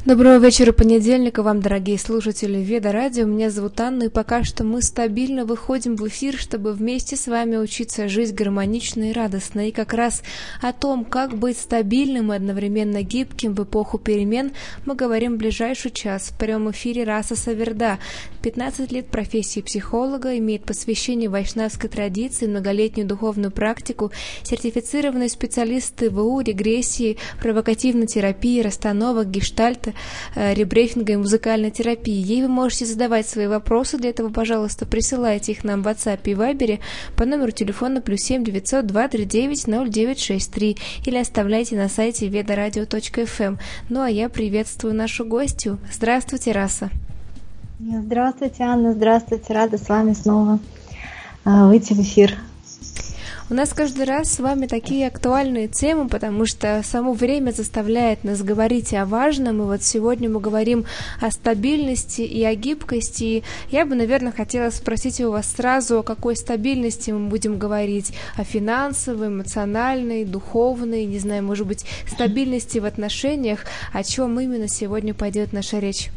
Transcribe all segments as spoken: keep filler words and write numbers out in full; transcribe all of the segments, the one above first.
Доброго вечера понедельника вам, дорогие слушатели Веда Радио. Меня зовут Анна, и пока что мы стабильно выходим в эфир, чтобы вместе с вами учиться жить гармонично и радостно. И как раз о том, как быть стабильным и одновременно гибким в эпоху перемен, мы говорим в ближайший час в прямом эфире Раса Саверда. пятнадцать лет профессии психолога, имеет посвящение вайшнавской традиции, многолетнюю духовную практику, сертифицированные специалисты ВУ, регрессии, провокативной терапии, расстановок, гештальта, ребрейфинга и музыкальной терапии. Ей вы можете задавать свои вопросы. Для этого, пожалуйста, присылайте их нам в WhatsApp и Viber по номеру телефона плюс семь девятьсот два тридцать девять ноль девять шестьдесят три или оставляйте на сайте ведарадио точка эф эм. Ну а я приветствую нашу гостью. Здравствуйте, Раса. Здравствуйте, Анна. Здравствуйте. Рада с вами снова выйти в эфир. У нас каждый раз с вами такие актуальные темы, потому что само время заставляет нас говорить о важном. И вот сегодня мы говорим о стабильности и о гибкости. И я бы, наверное, хотела спросить у вас сразу, о какой стабильности мы будем говорить. О финансовой, эмоциональной, духовной, не знаю, может быть, стабильности в отношениях. О чем именно сегодня пойдет наша речь?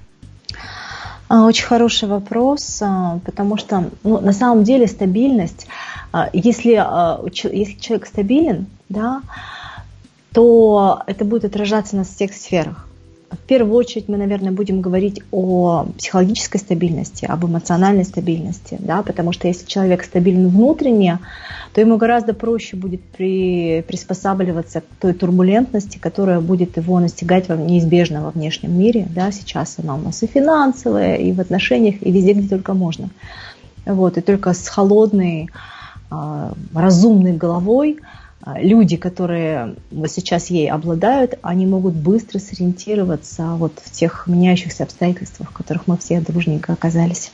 Очень хороший вопрос, потому что ну, на самом деле стабильность, если, если человек стабилен, да, то это будет отражаться на всех сферах. В первую очередь мы, наверное, будем говорить о психологической стабильности, об эмоциональной стабильности, да, потому что если человек стабилен внутренне, то ему гораздо проще будет при, приспосабливаться к той турбулентности, которая будет его настигать неизбежно во внешнем мире. Да, сейчас она у нас и финансовая, и в отношениях, и везде, где только можно. Вот, и только с холодной, разумной головой люди, которые сейчас ей обладают, они могут быстро сориентироваться вот в тех меняющихся обстоятельствах, в которых мы все дружненько оказались.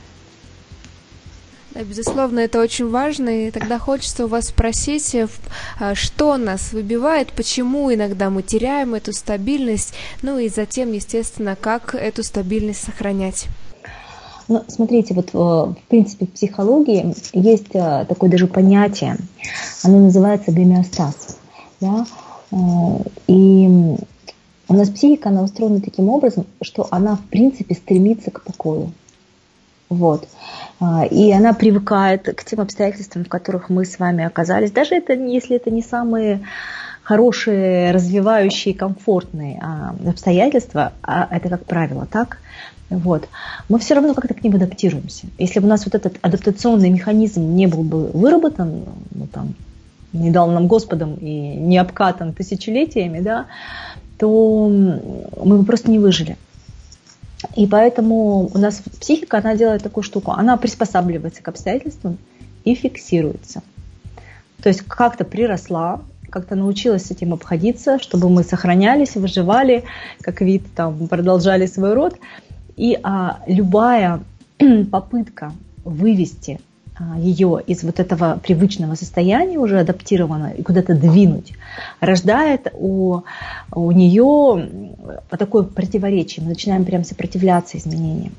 Да, безусловно, это очень важно, и тогда хочется у вас спросить, что нас выбивает, почему иногда мы теряем эту стабильность, ну и затем, естественно, как эту стабильность сохранять. Ну, смотрите, вот в принципе в психологии есть такое даже понятие, оно называется гомеостаз. Да? И у нас психика, она устроена таким образом, что она в принципе стремится к покою. Вот. И она привыкает к тем обстоятельствам, в которых мы с вами оказались, даже это, если это не самые хорошие, развивающие, комфортные обстоятельства, а это, как правило, так. Вот. Мы все равно как-то к ним адаптируемся. Если бы у нас вот этот адаптационный механизм не был бы выработан, ну, там, не дал нам Господом и не обкатан тысячелетиями, да, то мы бы просто не выжили. И поэтому у нас психика, она делает такую штуку, она приспосабливается к обстоятельствам и фиксируется. То есть как-то приросла, как-то научилась с этим обходиться, чтобы мы сохранялись, выживали, как вид, там, продолжали свой род. И а, любая попытка вывести а, ее из вот этого привычного состояния, уже адаптированного, и куда-то двинуть, рождает у, у нее такое противоречие. Мы начинаем прям сопротивляться изменениям.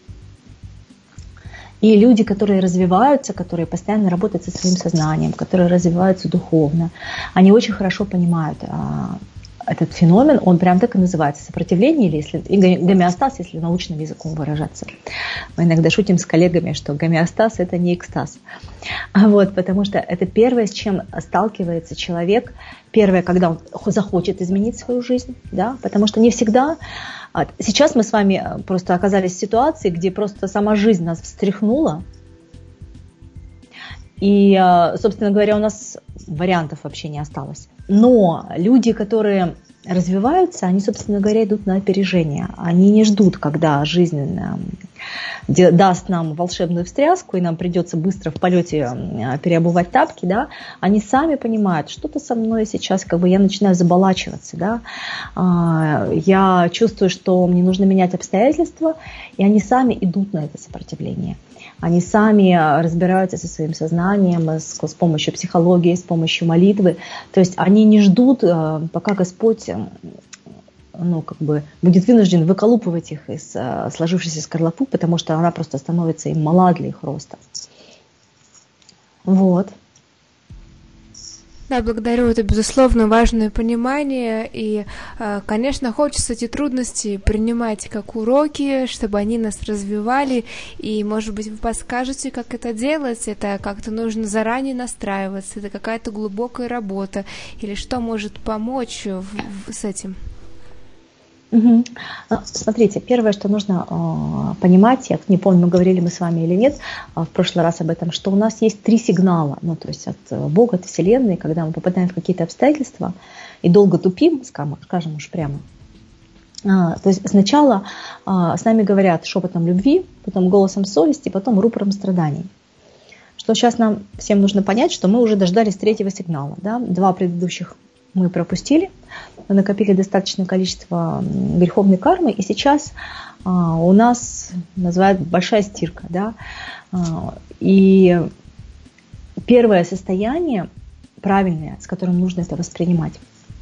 И люди, которые развиваются, которые постоянно работают со своим сознанием, которые развиваются духовно, они очень хорошо понимают а, этот феномен, он прям так и называется, сопротивление, или если, и гомеостаз, если научным языком выражаться. Мы иногда шутим с коллегами, что гомеостаз – это не экстаз. Вот, потому что это первое, с чем сталкивается человек, первое, когда он захочет изменить свою жизнь, да, потому что не всегда. Сейчас мы с вами просто оказались в ситуации, где просто сама жизнь нас встряхнула, и, собственно говоря, у нас вариантов вообще не осталось. Но люди, которые развиваются, они, собственно говоря, идут на опережение. Они не ждут, когда жизнь даст нам волшебную встряску, и нам придется быстро в полете переобувать тапки. Да? Они сами понимают, что-то со мной сейчас, как бы я начинаю заболачиваться. Да? Я чувствую, что мне нужно менять обстоятельства, и они сами идут на это сопротивление. Они сами разбираются со своим сознанием с, с помощью психологии, с помощью молитвы. То есть они не ждут, пока Господь ну, как бы будет вынужден выколупывать их из сложившейся скорлупы, потому что она просто становится им мала для их роста. Вот. Да, благодарю, это, безусловно, важное понимание, и, конечно, хочется эти трудности принимать как уроки, чтобы они нас развивали, и, может быть, вы подскажете, как это делать, это как-то нужно заранее настраиваться, это какая-то глубокая работа, или что может помочь в, в, с этим? Угу. Смотрите, первое, что нужно э, понимать, я не помню, мы говорили мы с вами или нет э, в прошлый раз об этом, что у нас есть три сигнала, ну то есть от Бога, от Вселенной, когда мы попадаем в какие-то обстоятельства и долго тупим, скажем, скажем уж прямо. А, то есть сначала а, с нами говорят шепотом любви, потом голосом совести, потом рупором страданий. Что сейчас нам всем нужно понять, что мы уже дождались третьего сигнала, да? Два предыдущих мы пропустили, мы накопили достаточное количество греховной кармы, и сейчас а, у нас называют большая стирка. Да? А, и первое состояние правильное, с которым нужно это воспринимать.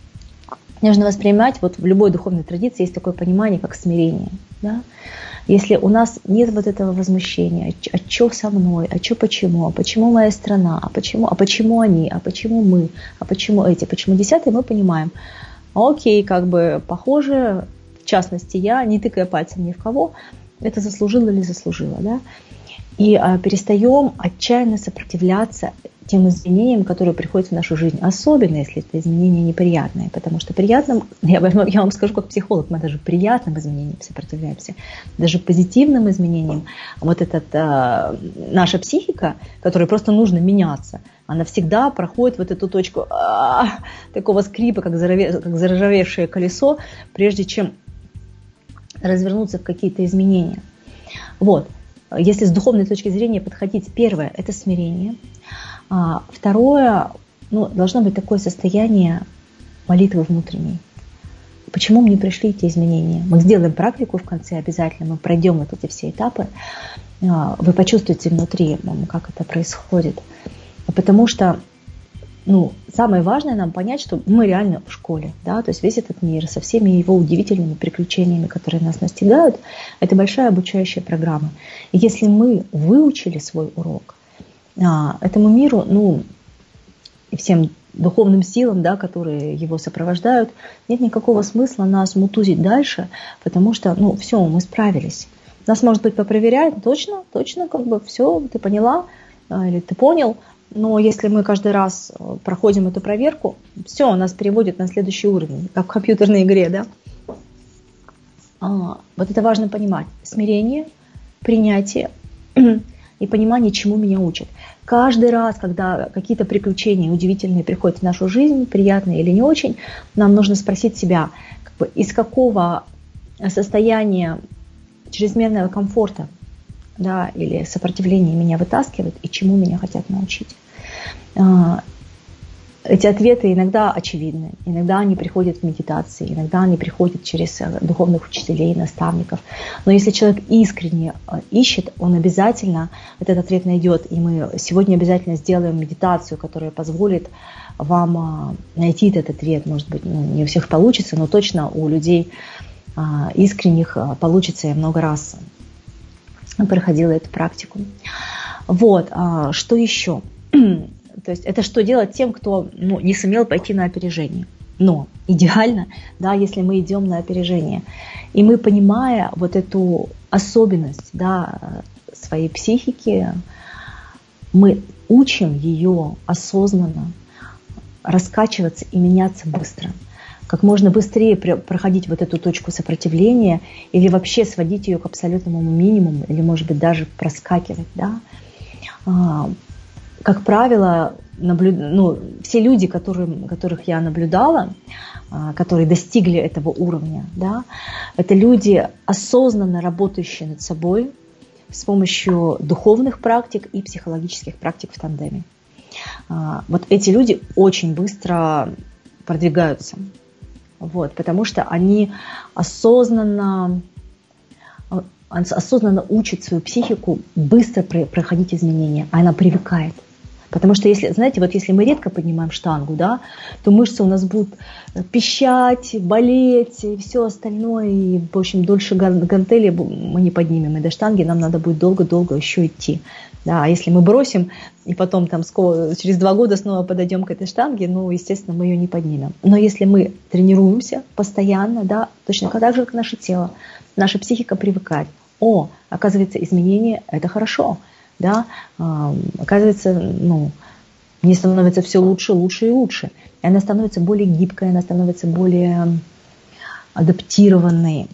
Нужно воспринимать, вот в любой духовной традиции есть такое понимание, как смирение. Да? Если у нас нет вот этого возмущения, а что со мной, а что почему, а почему моя страна, а почему, а почему они, а почему мы, а почему эти, почему десятые, мы понимаем, окей, как бы похоже, в частности я, не тыкая пальцем ни в кого, это заслужило или заслужило, да? И а, перестаем отчаянно сопротивляться тем изменениям, которые приходят в нашу жизнь, особенно если это изменения неприятные, потому что приятным, я, я вам скажу как психолог, мы даже приятным изменениям сопротивляемся, даже позитивным изменениям. Вот эта а, наша психика, которой просто нужно меняться, она всегда проходит вот эту точку а, такого скрипа, как, заржаве, как заржавевшее колесо, прежде чем развернуться в какие-то изменения. Вот. Если с духовной точки зрения подходить, первое – это смирение. А второе, ну, должно быть такое состояние молитвы внутренней. Почему мне пришли эти изменения? Мы сделаем практику в конце обязательно, мы пройдем вот эти все этапы. Вы почувствуете внутри, как это происходит. Потому что ну, самое важное нам понять, что мы реально в школе. Да? То есть весь этот мир со всеми его удивительными приключениями, которые нас настигают, это большая обучающая программа. И если мы выучили свой урок, этому миру, ну, и всем духовным силам, да, которые его сопровождают, нет никакого смысла нас мутузить дальше, потому что, ну, все, мы справились. Нас, может быть, попроверяют, точно, точно, как бы все, ты поняла или ты понял, но если мы каждый раз проходим эту проверку, все, нас переводит на следующий уровень, как в компьютерной игре, да. А, вот это важно понимать. Смирение, принятие и понимание, чему меня учат. Каждый раз, когда какие-то приключения удивительные приходят в нашу жизнь, приятные или не очень, нам нужно спросить себя, как бы, из какого состояния чрезмерного комфорта, да, или сопротивления меня вытаскивают и чему меня хотят научить. Эти ответы иногда очевидны, иногда они приходят в медитации, иногда они приходят через духовных учителей, наставников. Но если человек искренне ищет, он обязательно этот ответ найдет. И мы сегодня обязательно сделаем медитацию, которая позволит вам найти этот ответ. Может быть, ну, не у всех получится, но точно у людей искренних получится. Я много раз проходила эту практику. Вот, что еще? То есть это что делать тем, кто ну, не сумел пойти на опережение. Но идеально, да, если мы идем на опережение. И мы, понимая вот эту особенность, да, своей психики, мы учим ее осознанно раскачиваться и меняться быстро. Как можно быстрее проходить вот эту точку сопротивления или вообще сводить ее к абсолютному минимуму, или, может быть, даже проскакивать. Да? Как правило, наблюд... ну, все люди, которым, которых я наблюдала, которые достигли этого уровня, да, это люди, осознанно работающие над собой с помощью духовных практик и психологических практик в тандеме. Вот эти люди очень быстро продвигаются, вот, потому что они осознанно, осознанно учат свою психику быстро проходить изменения, а она привыкает. Потому что, если, знаете, вот если мы редко поднимаем штангу, да, то мышцы у нас будут пищать, болеть и все остальное. И, в общем, дольше гантели мы не поднимем. И до штанги нам надо будет долго-долго еще идти. Да, а если мы бросим, и потом там через два года снова подойдем к этой штанге, ну, естественно, мы ее не поднимем. Но если мы тренируемся постоянно, да, точно так же, как наше тело, наша психика привыкает. О, оказывается, изменения – это хорошо. Да? Оказывается, ну, мне становится все лучше, лучше и лучше. И она становится более гибкой, она становится более адаптированной.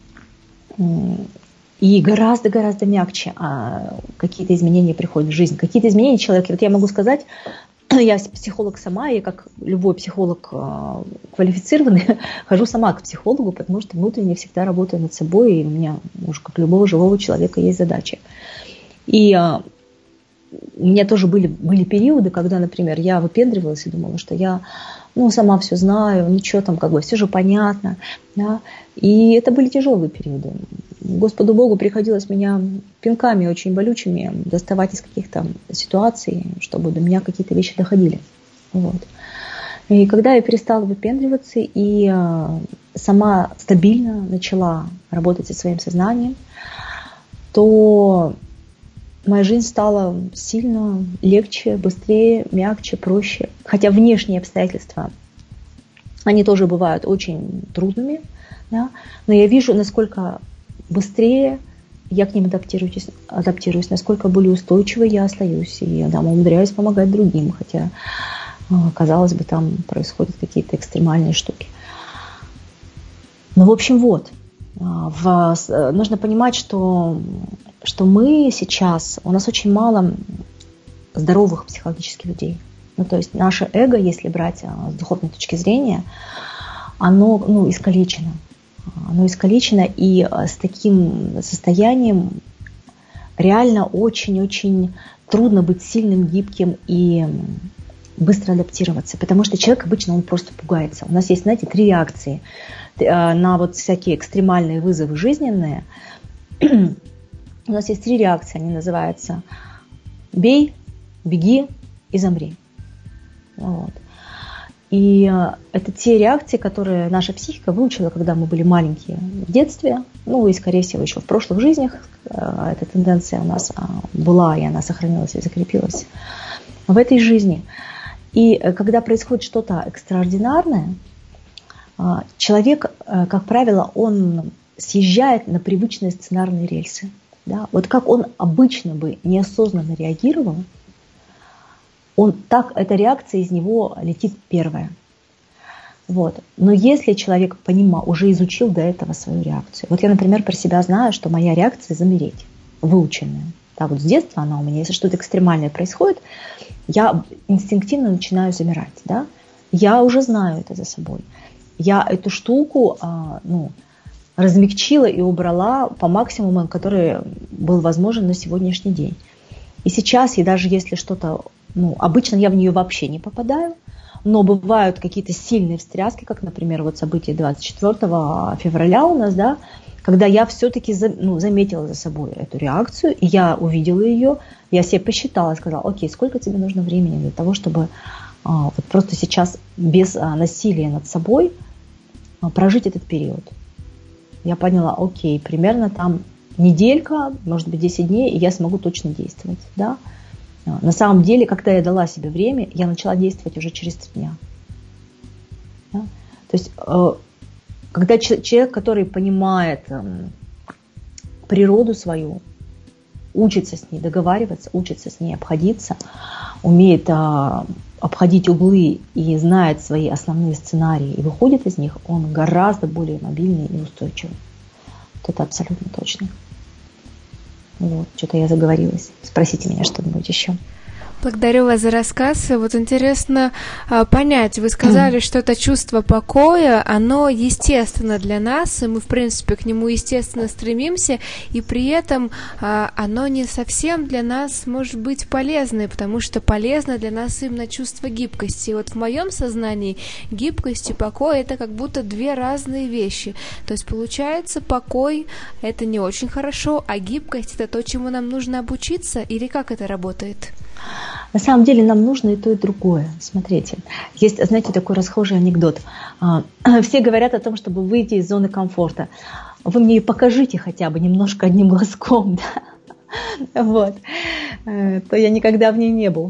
И гораздо-гораздо мягче а, какие-то изменения приходят в жизнь. Какие-то изменения человека, вот я могу сказать, я психолог сама, и как любой психолог а, квалифицированный, хожу сама к психологу, потому что внутренне всегда работаю над собой, и у меня, уж как любого живого человека, есть задачи. И а, у меня тоже были, были периоды, когда, например, я выпендривалась и думала, что я ну, сама все знаю, ну что там, как бы, все же понятно. Да? И это были тяжелые периоды. Господу Богу приходилось меня пинками очень болючими доставать из каких-то ситуаций, чтобы до меня какие-то вещи доходили. Вот. И когда я перестала выпендриваться и сама стабильно начала работать со своим сознанием, то моя жизнь стала сильно легче, быстрее, мягче, проще. Хотя внешние обстоятельства, они тоже бывают очень трудными, да? Но я вижу, насколько быстрее я к ним адаптируюсь, адаптируюсь, насколько более устойчивой я остаюсь. И я там умудряюсь помогать другим, хотя, казалось бы, там происходят какие-то экстремальные штуки. Ну, в общем, вот. В, нужно понимать, что, что мы сейчас, у нас очень мало здоровых психологических людей. Ну, то есть наше эго, если брать с духовной точки зрения, оно ну, искалечено. Оно искалечено, и с таким состоянием реально очень-очень трудно быть сильным, гибким и быстро адаптироваться. Потому что человек обычно он просто пугается. У нас есть, знаете, три реакции на вот всякие экстремальные вызовы жизненные. У нас есть три реакции, они называются «бей», «беги» и «замри». Вот. И это те реакции, которые наша психика выучила, когда мы были маленькие в детстве, ну и, скорее всего, еще в прошлых жизнях эта тенденция у нас была, и она сохранилась и закрепилась в этой жизни. И когда происходит что-то экстраординарное, человек, как правило, он съезжает на привычные сценарные рельсы. Да? Вот как он обычно бы неосознанно реагировал, он так, эта реакция из него летит первая. Вот. Но если человек понимал, уже изучил до этого свою реакцию. Вот я, например, про себя знаю, что моя реакция замереть, выученная. Да, вот с детства она у меня, если что-то экстремальное происходит, я инстинктивно начинаю замирать. Да? Я уже знаю это за собой. Я эту штуку а, ну, размягчила и убрала по максимуму, который был возможен на сегодняшний день. И сейчас, и даже если что-то, ну, обычно я в нее вообще не попадаю, но бывают какие-то сильные встряски, как, например, вот события двадцать четвёртого февраля у нас, да, когда я все-таки за, ну, заметила за собой эту реакцию, и я увидела ее, я себе посчитала и сказала, окей, сколько тебе нужно времени для того, чтобы а, вот просто сейчас без а, насилия над собой а, прожить этот период. Я поняла, окей, примерно там неделька, может быть, десять дней, и я смогу точно действовать, да. На самом деле, когда я дала себе время, я начала действовать уже через три дня. Да? То есть, когда человек, который понимает природу свою, учится с ней договариваться, учится с ней обходиться, умеет обходить углы и знает свои основные сценарии и выходит из них, он гораздо более мобильный и устойчивый. Вот это абсолютно точно. Вот, что-то я заговорилась. Спросите меня что-нибудь еще. Благодарю вас за рассказ. Вот интересно а, понять, вы сказали, что это чувство покоя, оно естественно для нас, и мы, в принципе, к нему естественно стремимся, и при этом а, оно не совсем для нас может быть полезное, потому что полезно для нас именно чувство гибкости. И вот в моем сознании гибкость и покой — это как будто две разные вещи. То есть, получается, покой — это не очень хорошо, а гибкость — это то, чему нам нужно обучиться, или как это работает? На самом деле нам нужно и то, и другое. Смотрите, есть, знаете, такой расхожий анекдот. Все говорят о том, чтобы выйти из зоны комфорта. Вы мне покажите хотя бы немножко одним глазком, да? вот, то я никогда в ней не был.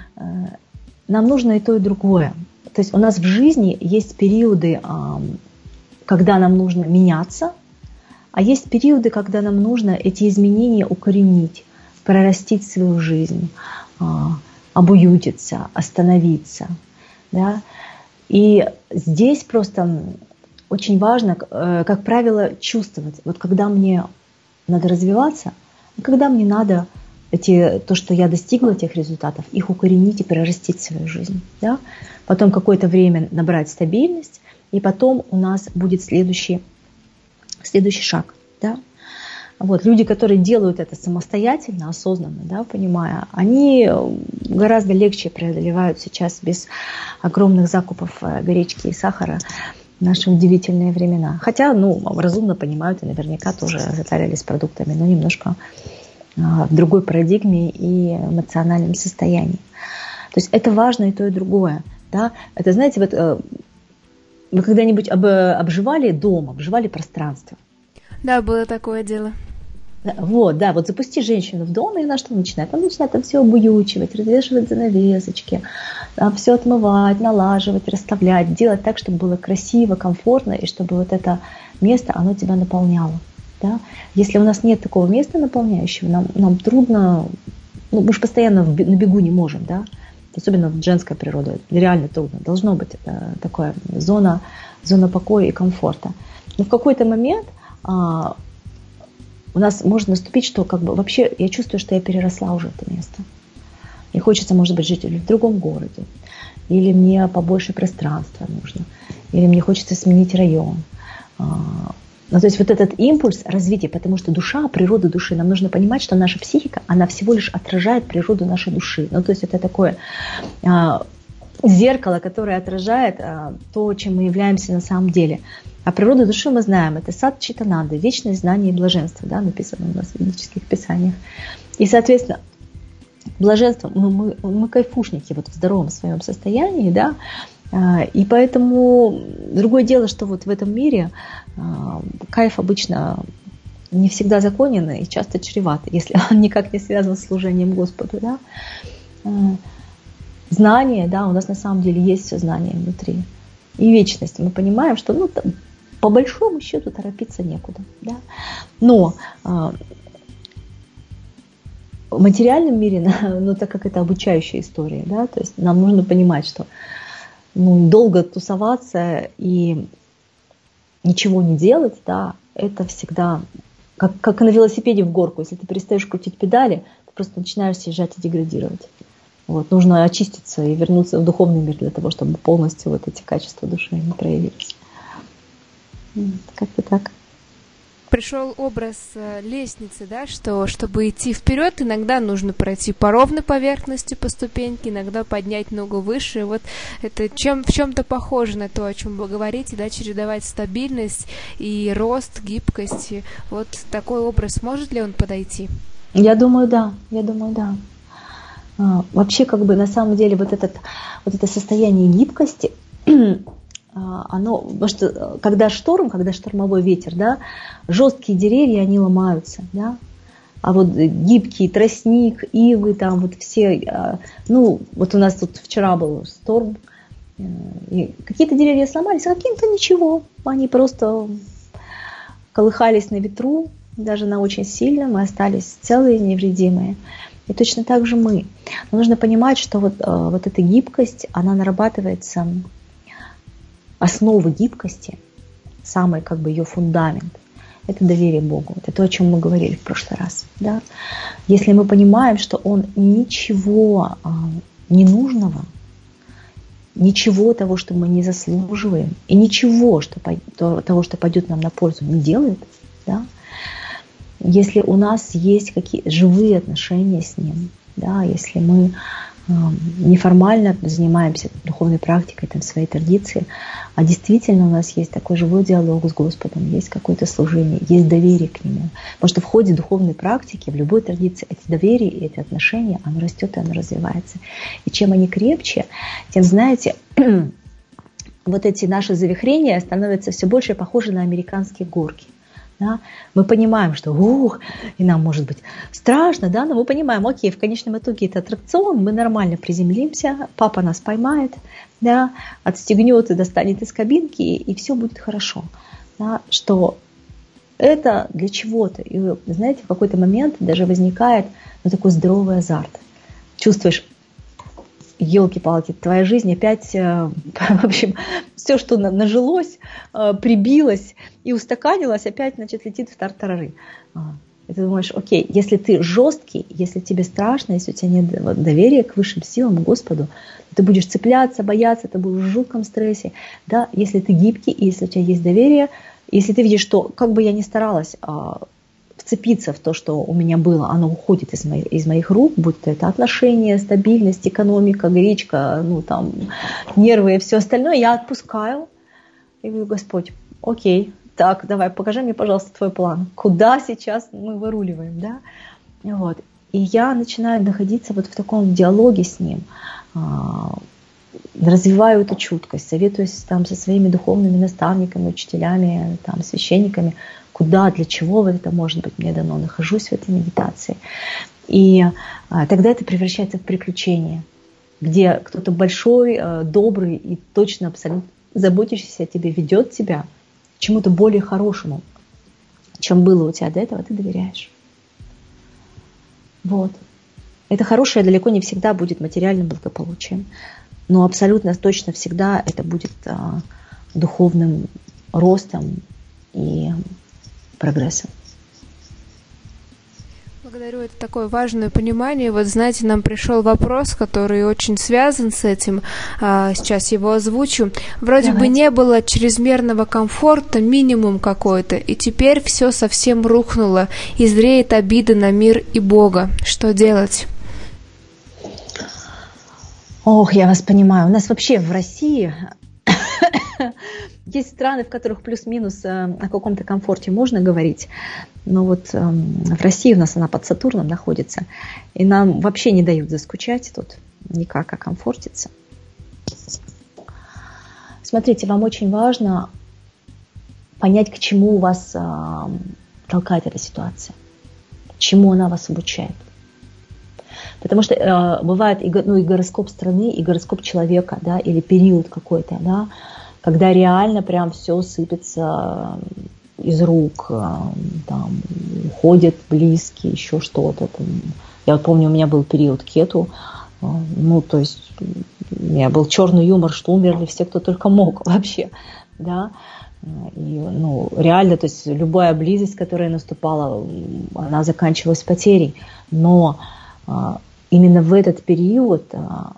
Нам нужно и то, и другое. То есть у нас в жизни есть периоды, когда нам нужно меняться, а есть периоды, когда нам нужно эти изменения укоренить, прорастить свою жизнь, обуютиться, остановиться. Да? И здесь просто очень важно, как правило, чувствовать, вот когда мне надо развиваться, а когда мне надо эти, то, что я достигла этих результатов, их укоренить и прорастить в свою жизнь. Да? Потом какое-то время набрать стабильность, и потом у нас будет следующий, следующий шаг. Да? Вот, люди, которые делают это самостоятельно, осознанно, да, понимая, они гораздо легче преодолевают сейчас без огромных закупов гречки и сахара наши удивительные времена. Хотя, ну, разумно понимают и наверняка тоже затарились продуктами, но немножко в другой парадигме и эмоциональном состоянии. То есть это важно и то, и другое. Да? Это, знаете, вот вы когда-нибудь об, обживали дом, обживали пространство? Да, было такое дело. Вот, да, вот запусти женщину в дом, и она что начинает? Она начинает там все обуючивать, развешивать занавесочки, там все отмывать, налаживать, расставлять, делать так, чтобы было красиво, комфортно, и чтобы вот это место, оно тебя наполняло. Да? Если у нас нет такого места наполняющего, нам, нам трудно, ну, мы же постоянно в, на бегу не можем, да? Особенно в женской природе, реально трудно. Должно быть это такая зона, зона покоя и комфорта. Но в какой-то момент а, у нас может наступить, что как бы вообще я чувствую, что я переросла уже это место. Мне хочется, может быть, жить в другом городе. Или мне побольше пространства нужно. Или мне хочется сменить район. Ну, то есть вот этот импульс развития, потому что душа, природа души, нам нужно понимать, что наша психика, она всего лишь отражает природу нашей души. Ну, то есть это такое а, зеркало, которое отражает а, то, чем мы являемся на самом деле. А природу души мы знаем, это сад Читананды, вечное знание и блаженство, да, написано у нас в ведических писаниях. И, соответственно, блаженство, мы, мы, мы кайфушники вот в здоровом своем состоянии, да, и поэтому другое дело, что вот в этом мире кайф обычно не всегда законен и часто чреват, если он никак не связан с служением Господу. Да? Знание, да, у нас на самом деле есть все знание внутри. И вечность. Мы понимаем, что ну, там, по большому счету торопиться некуда. Да? Но в материальном мире, ну, так как это обучающая история, да, то есть нам нужно понимать, что ну, долго тусоваться и ничего не делать, да, это всегда как, как на велосипеде в горку. Если ты перестаешь крутить педали, ты просто начинаешь съезжать и деградировать. Вот, нужно очиститься и вернуться в духовный мир для того, чтобы полностью вот эти качества души не проявились. Как-то так. Пришел образ лестницы, да, что чтобы идти вперед, иногда нужно пройти по ровной поверхности, по ступеньке, иногда поднять ногу выше. Вот это чем, в чем-то похоже на то, о чем вы говорите, да, чередовать стабильность и рост, гибкость. Вот такой образ, может ли он подойти? Я думаю, да. Я думаю, да. А, вообще, как бы на самом деле вот, этот, вот это состояние гибкости, оно, потому что когда шторм, когда штормовой ветер, да, жесткие деревья, они ломаются, да, а вот гибкий тростник, ивы, там вот все, ну, вот у нас тут вчера был шторм, и какие-то деревья сломались, а каким-то ничего, они просто колыхались на ветру, даже на очень сильном, и остались целые, невредимые. И точно так же мы. Но нужно понимать, что вот, вот эта гибкость, она нарабатывается. Основа гибкости, самый как бы ее фундамент, это доверие Богу. Это то, о чем мы говорили в прошлый раз. Да? Если мы понимаем, что Он ничего а, ненужного, ничего того, что мы не заслуживаем, и ничего что, того, что пойдет нам на пользу, не делает, да? Если у нас есть какие живые отношения с Ним, да? Если мы неформально занимаемся духовной практикой, там, своей традиции, а действительно у нас есть такой живой диалог с Господом, есть какое-то служение, есть доверие к Нему. Потому что в ходе духовной практики, в любой традиции, эти доверия и эти отношения, оно растет и оно развивается. И чем они крепче, тем, знаете, вот эти наши завихрения становятся все больше похожи на американские горки. Да? Мы понимаем, что ух, и нам может быть страшно, да, но мы понимаем, окей, в конечном итоге это аттракцион, мы нормально приземлимся, папа нас поймает, да, отстегнет и достанет из кабинки, и все будет хорошо. Да? Что это для чего-то. И, знаете, в какой-то момент даже возникает ну, такой здоровый азарт. Чувствуешь, елки-палки, твоя жизнь опять, в общем, все, что нажилось, прибилось и устаканилось, опять, значит, летит в тартарары. И ты думаешь, окей, если ты жесткий, если тебе страшно, если у тебя нет доверия к высшим силам, к Господу, ты будешь цепляться, бояться, ты будешь в жутком стрессе. Да? Если ты гибкий, если у тебя есть доверие, если ты видишь, что как бы я ни старалась вцепиться в то, что у меня было, оно уходит из моих, из моих рук, будь то это отношения, стабильность, экономика, гречка, ну там, нервы и все остальное, я отпускаю и говорю, Господь, окей, так, давай, покажи мне, пожалуйста, твой план, куда сейчас мы выруливаем, да, вот, и я начинаю находиться вот в таком диалоге с Ним, развиваю эту чуткость, советуюсь там со своими духовными наставниками, учителями, там, священниками, куда, для чего вот это может быть мне дано, нахожусь в этой медитации. И а, тогда это превращается в приключение, где кто-то большой, а, добрый и точно абсолютно заботящийся о тебе ведет тебя к чему-то более хорошему, чем было у тебя до этого, ты доверяешь. Вот. Это хорошее далеко не всегда будет материальным благополучием, но абсолютно точно всегда это будет а, духовным ростом и прогрессом. Благодарю, это такое важное понимание. Вот знаете, нам пришел вопрос, который очень связан с этим. А, сейчас его озвучу. Вроде Давайте. бы не было чрезмерного комфорта, минимум какой-то, и теперь все совсем рухнуло, и зреет обида на мир и Бога. Что делать? Ох, я вас понимаю. У нас вообще в России есть страны, в которых плюс-минус о каком-то комфорте можно говорить, но вот в России у нас она под Сатурном находится, и нам вообще не дают заскучать тут никак, окомфортиться. Смотрите, вам очень важно понять, к чему вас толкает эта ситуация, чему она вас обучает. Потому что э, бывает и, ну, и гороскоп страны, и гороскоп человека, да, или период какой-то, да, когда реально прям все сыпется из рук, э, там, уходят близкие, еще что-то. Там. Я вот помню, у меня был период кету, э, ну, то есть у меня был черный юмор, что умерли все, кто только мог вообще, да. И, ну, реально, то есть любая близость, которая наступала, она заканчивалась потерей, но именно в этот период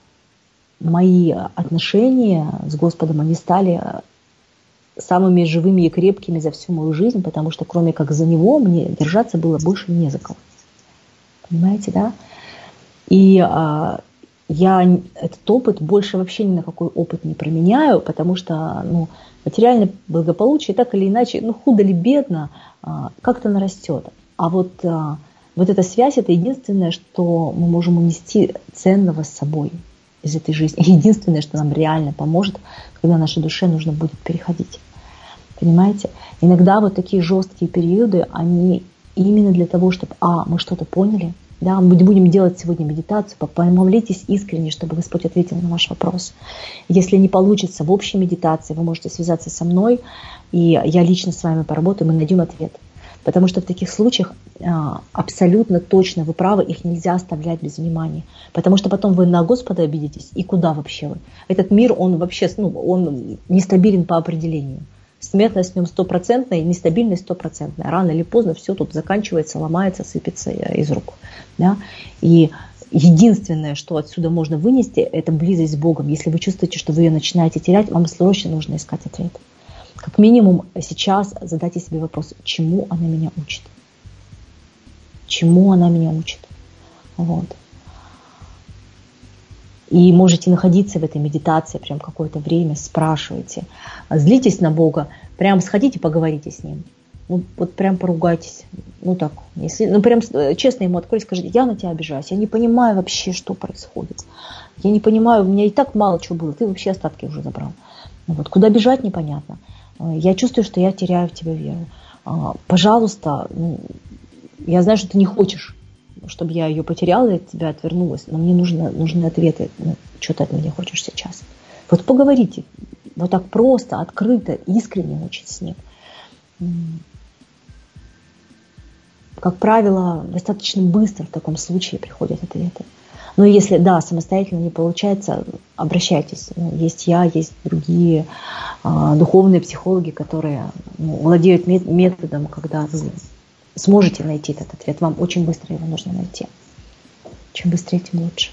мои отношения с Господом, они стали самыми живыми и крепкими за всю мою жизнь, потому что кроме как за Него мне держаться было больше не за кого. Понимаете, да? И а, я этот опыт больше вообще ни на какой опыт не променяю, потому что ну, материальное благополучие так или иначе, ну худо ли бедно, а, как-то нарастет. А вот... А, Вот эта связь – это единственное, что мы можем унести ценного с собой из этой жизни. И единственное, что нам реально поможет, когда нашей душе нужно будет переходить. Понимаете? Иногда вот такие жесткие периоды, они именно для того, чтобы, а, мы что-то поняли, да, мы будем делать сегодня медитацию, помолитесь искренне, чтобы Господь ответил на ваш вопрос. Если не получится в общей медитации, вы можете связаться со мной, и я лично с вами поработаю, мы найдем ответ. Потому что в таких случаях а, абсолютно точно вы правы, их нельзя оставлять без внимания. Потому что потом вы на Господа обидитесь, и куда вообще вы? Этот мир, он вообще ну, он нестабилен по определению. Смертность в нем стопроцентная, нестабильность стопроцентная. Рано или поздно все тут заканчивается, ломается, сыпется из рук. Да? И единственное, что отсюда можно вынести, это близость с Богом. Если вы чувствуете, что вы ее начинаете терять, вам срочно нужно искать ответ. Как минимум сейчас задайте себе вопрос, чему она меня учит? Чему она меня учит? Вот. И можете находиться в этой медитации прям какое-то время, спрашивайте. Злитесь на Бога, прям сходите, поговорите с Ним. Ну, вот прям поругайтесь. Ну так, если, ну прям честно Ему откройте, скажите, я на тебя обижаюсь, я не понимаю вообще, что происходит. Я не понимаю, у меня и так мало чего было, ты вообще остатки уже забрал. Вот. Куда бежать, непонятно. Я чувствую, что я теряю в тебя веру. пожалуйста, ну, я знаю, что ты не хочешь, чтобы я ее потеряла и от тебя отвернулась, но мне нужны, нужны ответы, ну, что ты от меня хочешь сейчас. Вот поговорите, вот так просто, открыто, искренне очень с ним. Как правило, достаточно быстро в таком случае приходят ответы. Но если, да, самостоятельно не получается, обращайтесь. Есть я, есть другие а, духовные психологи, которые ну, владеют методом, когда вы сможете найти этот ответ. Вам очень быстро его нужно найти. Чем быстрее, тем лучше.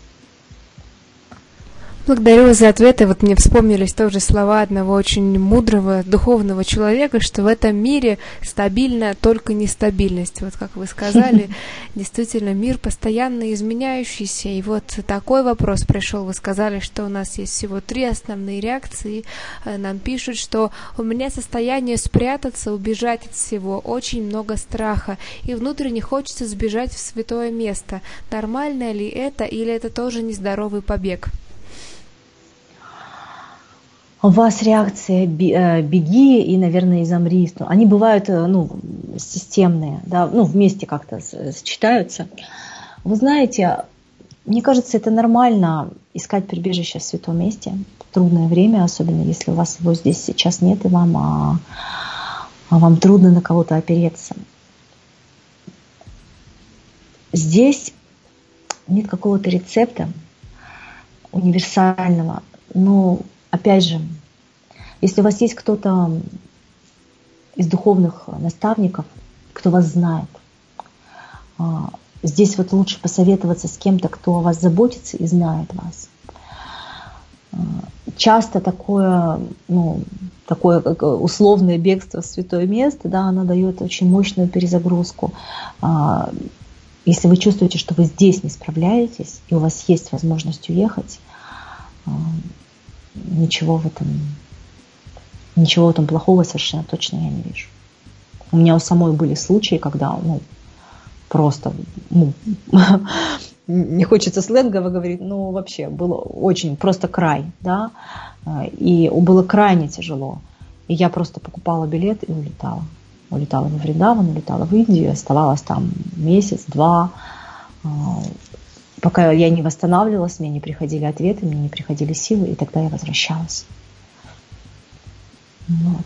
Благодарю вас за ответы. Вот мне вспомнились тоже слова одного очень мудрого духовного человека, что в этом мире стабильна только нестабильность. Вот как вы сказали, действительно мир постоянно изменяющийся. И вот такой вопрос пришел. Вы сказали, что у нас есть всего три основные реакции. Нам пишут, что у меня состояние спрятаться, убежать от всего, очень много страха, и внутренне хочется сбежать в святое место. Нормально ли это, или это тоже нездоровый побег? У вас реакция беги и, наверное, и замри. Они бывают ну, системные, да, ну, вместе как-то сочетаются. Вы знаете, мне кажется, это нормально искать прибежище в святом месте в трудное время, особенно если у вас его здесь сейчас нет, и вам, а, а вам трудно на кого-то опереться. Здесь нет какого-то рецепта универсального, но опять же, если у вас есть кто-то из духовных наставников, кто вас знает, здесь вот лучше посоветоваться с кем-то, кто о вас заботится и знает вас. Часто такое, ну, такое как условное бегство в святое место, да, оно дает очень мощную перезагрузку. Если вы чувствуете, что вы здесь не справляетесь, и у вас есть возможность уехать, Ничего в этом, ничего в этом плохого совершенно точно я не вижу. У меня у самой были случаи, когда ну, просто, ну, не хочется сленгово говорить, но вообще было очень просто край, да, и было крайне тяжело. И я просто покупала билет и улетала. Улетала во Вриндаван, улетала в Индию, оставалась там месяц, два. Пока я не восстанавливалась, мне не приходили ответы, мне не приходили силы, и тогда я возвращалась. Вот.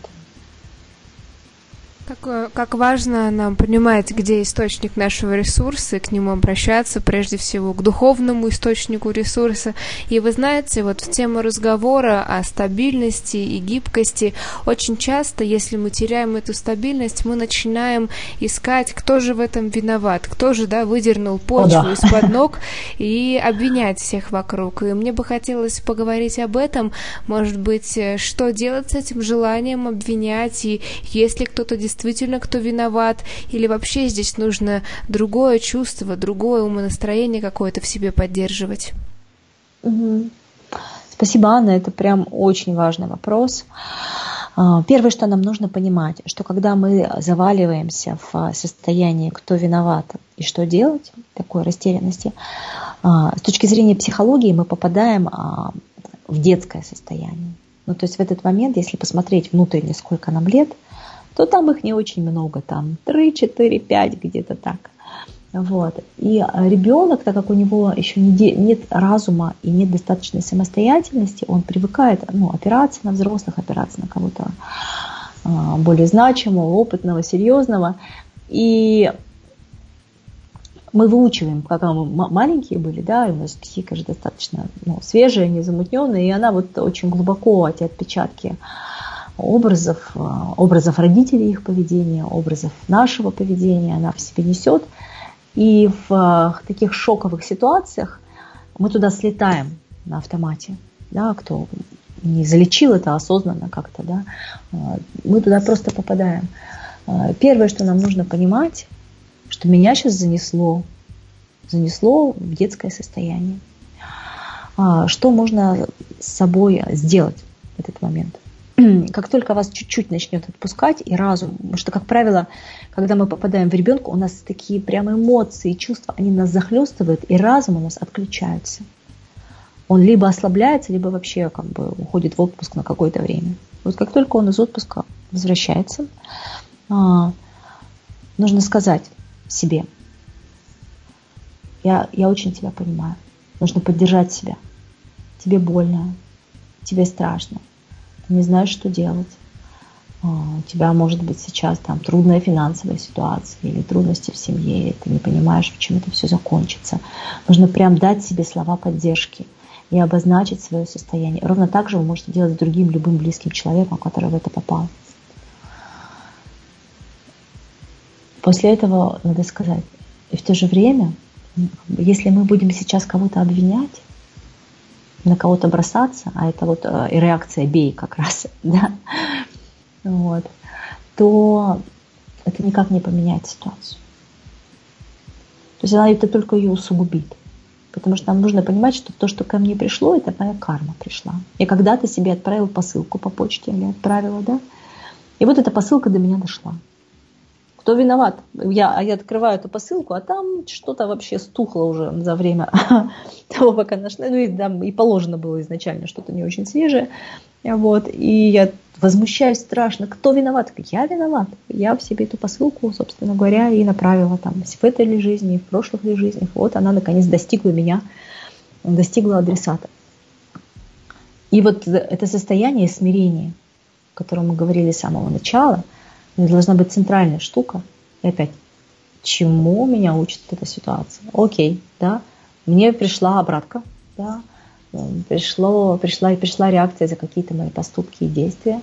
Как, как важно нам понимать, где источник нашего ресурса, и к нему обращаться, прежде всего, к духовному источнику ресурса. И вы знаете, вот в тему разговора о стабильности и гибкости, очень часто, если мы теряем эту стабильность, мы начинаем искать, кто же в этом виноват, кто же, да, выдернул почву О, да. из-под ног, и обвинять всех вокруг. И мне бы хотелось поговорить об этом, может быть, что делать с этим желанием обвинять, и если кто-то действительно действительно кто виноват, или вообще здесь нужно другое чувство, другое умонастроение какое-то в себе поддерживать? Угу. Спасибо, Анна, это прям очень важный вопрос. Первое, что нам нужно понимать, что когда мы заваливаемся в состоянии «кто виноват» и что делать, такой растерянности, с точки зрения психологии мы попадаем в детское состояние. Ну, то есть в этот момент, если посмотреть внутренне, сколько нам лет, то там их не очень много, там три, четыре, пять, где-то так. Вот. И ребенок, так как у него еще нет разума и нет достаточной самостоятельности, он привыкает ну, опираться на взрослых, опираться на кого-то более значимого, опытного, серьезного. И мы выучиваем, когда мы маленькие были, да, и у нас психика же достаточно ну, свежая, незамутненная, и она вот очень глубоко, эти отпечатки образов, образов родителей, их поведения, образов нашего поведения она в себе несет. И в таких шоковых ситуациях мы туда слетаем на автомате. Да, кто не залечил это осознанно как-то, да, мы туда просто попадаем. Первое, что нам нужно понимать, что меня сейчас занесло, занесло в детское состояние. Что можно с собой сделать в этот момент? Как только вас чуть-чуть начнет отпускать и разум, потому что, как правило, когда мы попадаем в ребенка, у нас такие прям эмоции, чувства, они нас захлестывают, и разум у нас отключается. Он либо ослабляется, либо вообще как бы уходит в отпуск на какое-то время. Вот как только он из отпуска возвращается, а, нужно сказать себе: я, я очень тебя понимаю. Нужно поддержать себя. Тебе больно, тебе страшно, ты не знаешь, что делать. У тебя может быть сейчас там трудная финансовая ситуация или трудности в семье, и ты не понимаешь, чем это все закончится. Нужно прям дать себе слова поддержки и обозначить свое состояние. Ровно так же вы можете делать с другим, любым близким человеком, который в это попал. После этого надо сказать: и в то же время, если мы будем сейчас кого-то обвинять, на кого-то бросаться, а это вот и реакция «бей» как раз, да, вот, то это никак не поменяет ситуацию. То есть она это только ее усугубит. Потому что нам нужно понимать, что то, что ко мне пришло, это моя карма пришла. Я когда-то себе отправила посылку по почте, или отправила, да, и вот эта посылка до меня дошла. Кто виноват? Я, я открываю эту посылку, а там что-то вообще стухло уже за время того, пока нашла. Ну и, там, и положено было изначально что-то не очень свежее. Вот. И я возмущаюсь страшно. Кто виноват? Я виноват. Я в себе эту посылку, собственно говоря, и направила там в этой ли жизни, в прошлых ли жизнях. Вот она наконец достигла меня, достигла адресата. И вот это состояние смирения, о котором мы говорили с самого начала, должна быть центральная штука. И опять, чему меня учит эта ситуация? Окей, да, мне пришла обратка, да, пришло, пришла и пришла реакция за какие-то мои поступки и действия.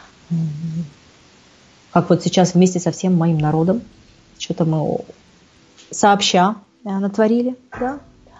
Как вот сейчас вместе со всем моим народом, что-то мы сообща натворили, да.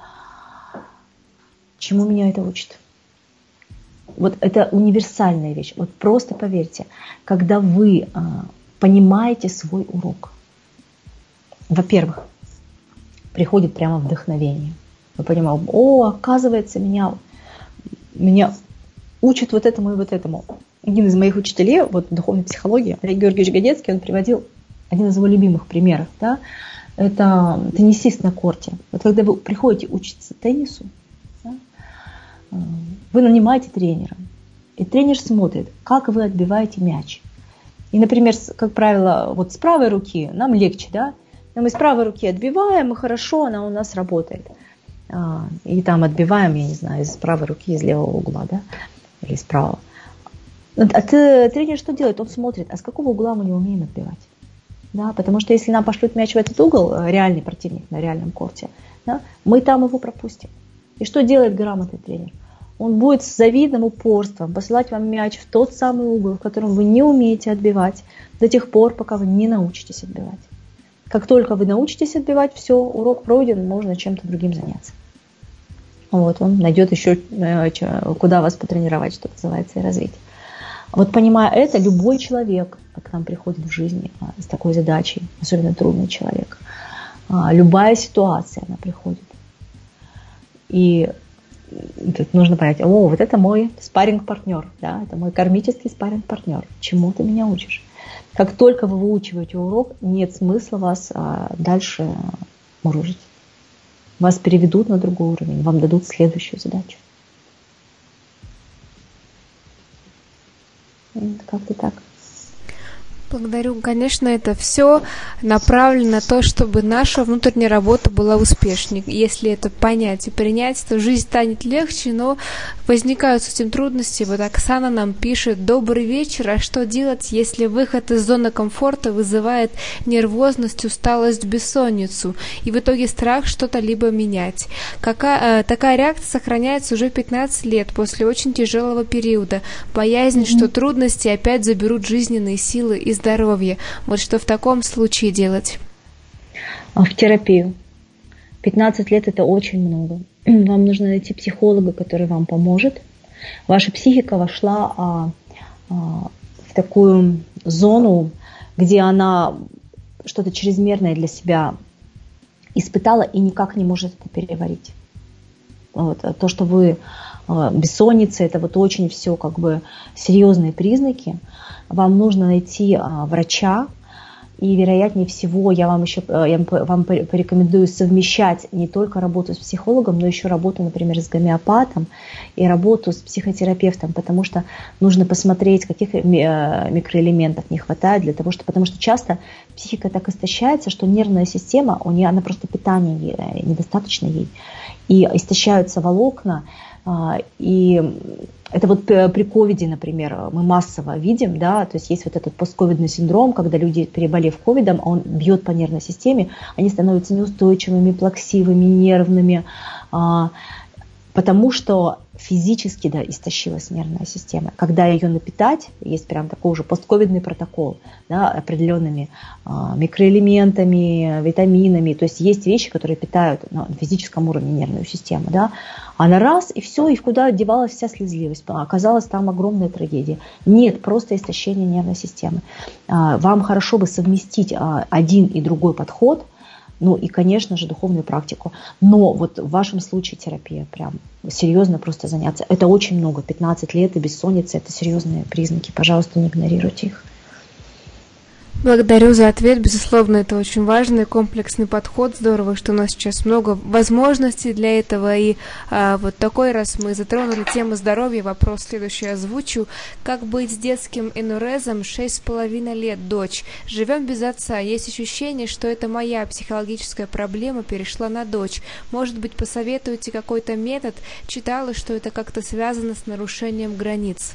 Чему меня это учит? Вот это универсальная вещь. Вот просто поверьте, когда вы а, понимаете свой урок, во-первых, приходит прямо вдохновение. Вы понимаете: о, оказывается, меня, меня учат вот этому и вот этому. Один из моих учителей вот, в духовной психологии, Олег Георгиевич Годецкий, он приводил один из его любимых примеров. Да? Это теннисист на корте. Вот когда вы приходите учиться теннису, да, вы нанимаете тренера, и тренер смотрит, как вы отбиваете мяч. И, например, как правило, вот с правой руки нам легче, да? Мы с правой руки отбиваем, и хорошо, она у нас работает. И там отбиваем, я не знаю, из правой руки, из левого угла, да? Или из правого. А тренер что делает? Он смотрит, а с какого угла мы не умеем отбивать. Да? Потому что если нам пошлют мяч в этот угол, реальный противник на реальном корте, да, мы там его пропустим. И что делает грамотный тренер? Он будет с завидным упорством посылать вам мяч в тот самый угол, в котором вы не умеете отбивать, до тех пор, пока вы не научитесь отбивать. Как только вы научитесь отбивать, все, урок пройден, можно чем-то другим заняться. Вот, он найдет еще, куда вас потренировать, что называется, и развить. Вот понимая это, любой человек к нам приходит в жизни с такой задачей, особенно трудный человек. Любая ситуация, она приходит. И тут нужно понять: о, вот это мой спарринг-партнер, да, это мой кармический спарринг-партнер. Чему ты меня учишь? Как только вы выучиваете урок, нет смысла вас а, дальше мурыжить. Вас переведут на другой уровень, вам дадут следующую задачу. Как-то так. Благодарю. Конечно, это все направлено на то, чтобы наша внутренняя работа была успешнее. Если это понять и принять, то жизнь станет легче, но возникают с этим трудности. Вот Оксана нам пишет: добрый вечер, а что делать, если выход из зоны комфорта вызывает нервозность, усталость, бессонницу, и в итоге страх что-то либо менять? Какая, э, такая реакция сохраняется уже пятнадцать лет после очень тяжелого периода. Боязнь, mm-hmm. что трудности опять заберут жизненные силы и здоровье. Вот что в таком случае делать? В терапию. пятнадцать лет – это очень много. Вам нужно найти психолога, который вам поможет. Ваша психика вошла а, а, в такую зону, где она что-то чрезмерное для себя испытала и никак не может это переварить. Вот. То, что вы а, бессонница, это вот очень все как бы серьезные признаки. Вам нужно найти а, врача И, вероятнее всего, я вам еще я вам порекомендую совмещать не только работу с психологом, но еще работу, например, с гомеопатом и работу с психотерапевтом, потому что нужно посмотреть, каких микроэлементов не хватает для того, что, потому что часто психика так истощается, что нервная система, у нее, она просто питание недостаточно ей, и истощаются волокна, и это вот при ковиде, например, мы массово видим, да, то есть есть вот этот постковидный синдром, когда люди, переболев ковидом, он бьет по нервной системе, они становятся неустойчивыми, плаксивыми, нервными, потому что физически, да, истощилась нервная система. Когда ее напитать, есть прям такой уже постковидный протокол, да, определенными а, микроэлементами, витаминами, то есть есть вещи, которые питают на физическом уровне нервную систему, да, а на раз и все, и куда девалась вся слезливость, оказалась там огромная трагедия. Нет, просто истощение нервной системы. А, вам хорошо бы совместить а, один и другой подход, ну и, конечно же, духовную практику. Но вот в вашем случае терапия, прям серьезно просто заняться. Это очень много, пятнадцать лет и бессонница, это серьезные признаки. Пожалуйста, не игнорируйте их. Благодарю за ответ. Безусловно, это очень важный комплексный подход. Здорово, что у нас сейчас много возможностей для этого. И а, вот такой раз мы затронули тему здоровья. Вопрос следующий озвучу. Как быть с детским энурезом? Шесть с половиной лет, дочь. Живем без отца. Есть ощущение, что это моя психологическая проблема перешла на дочь. Может быть, посоветуете какой-то метод? Читала, что это как-то связано с нарушением границ.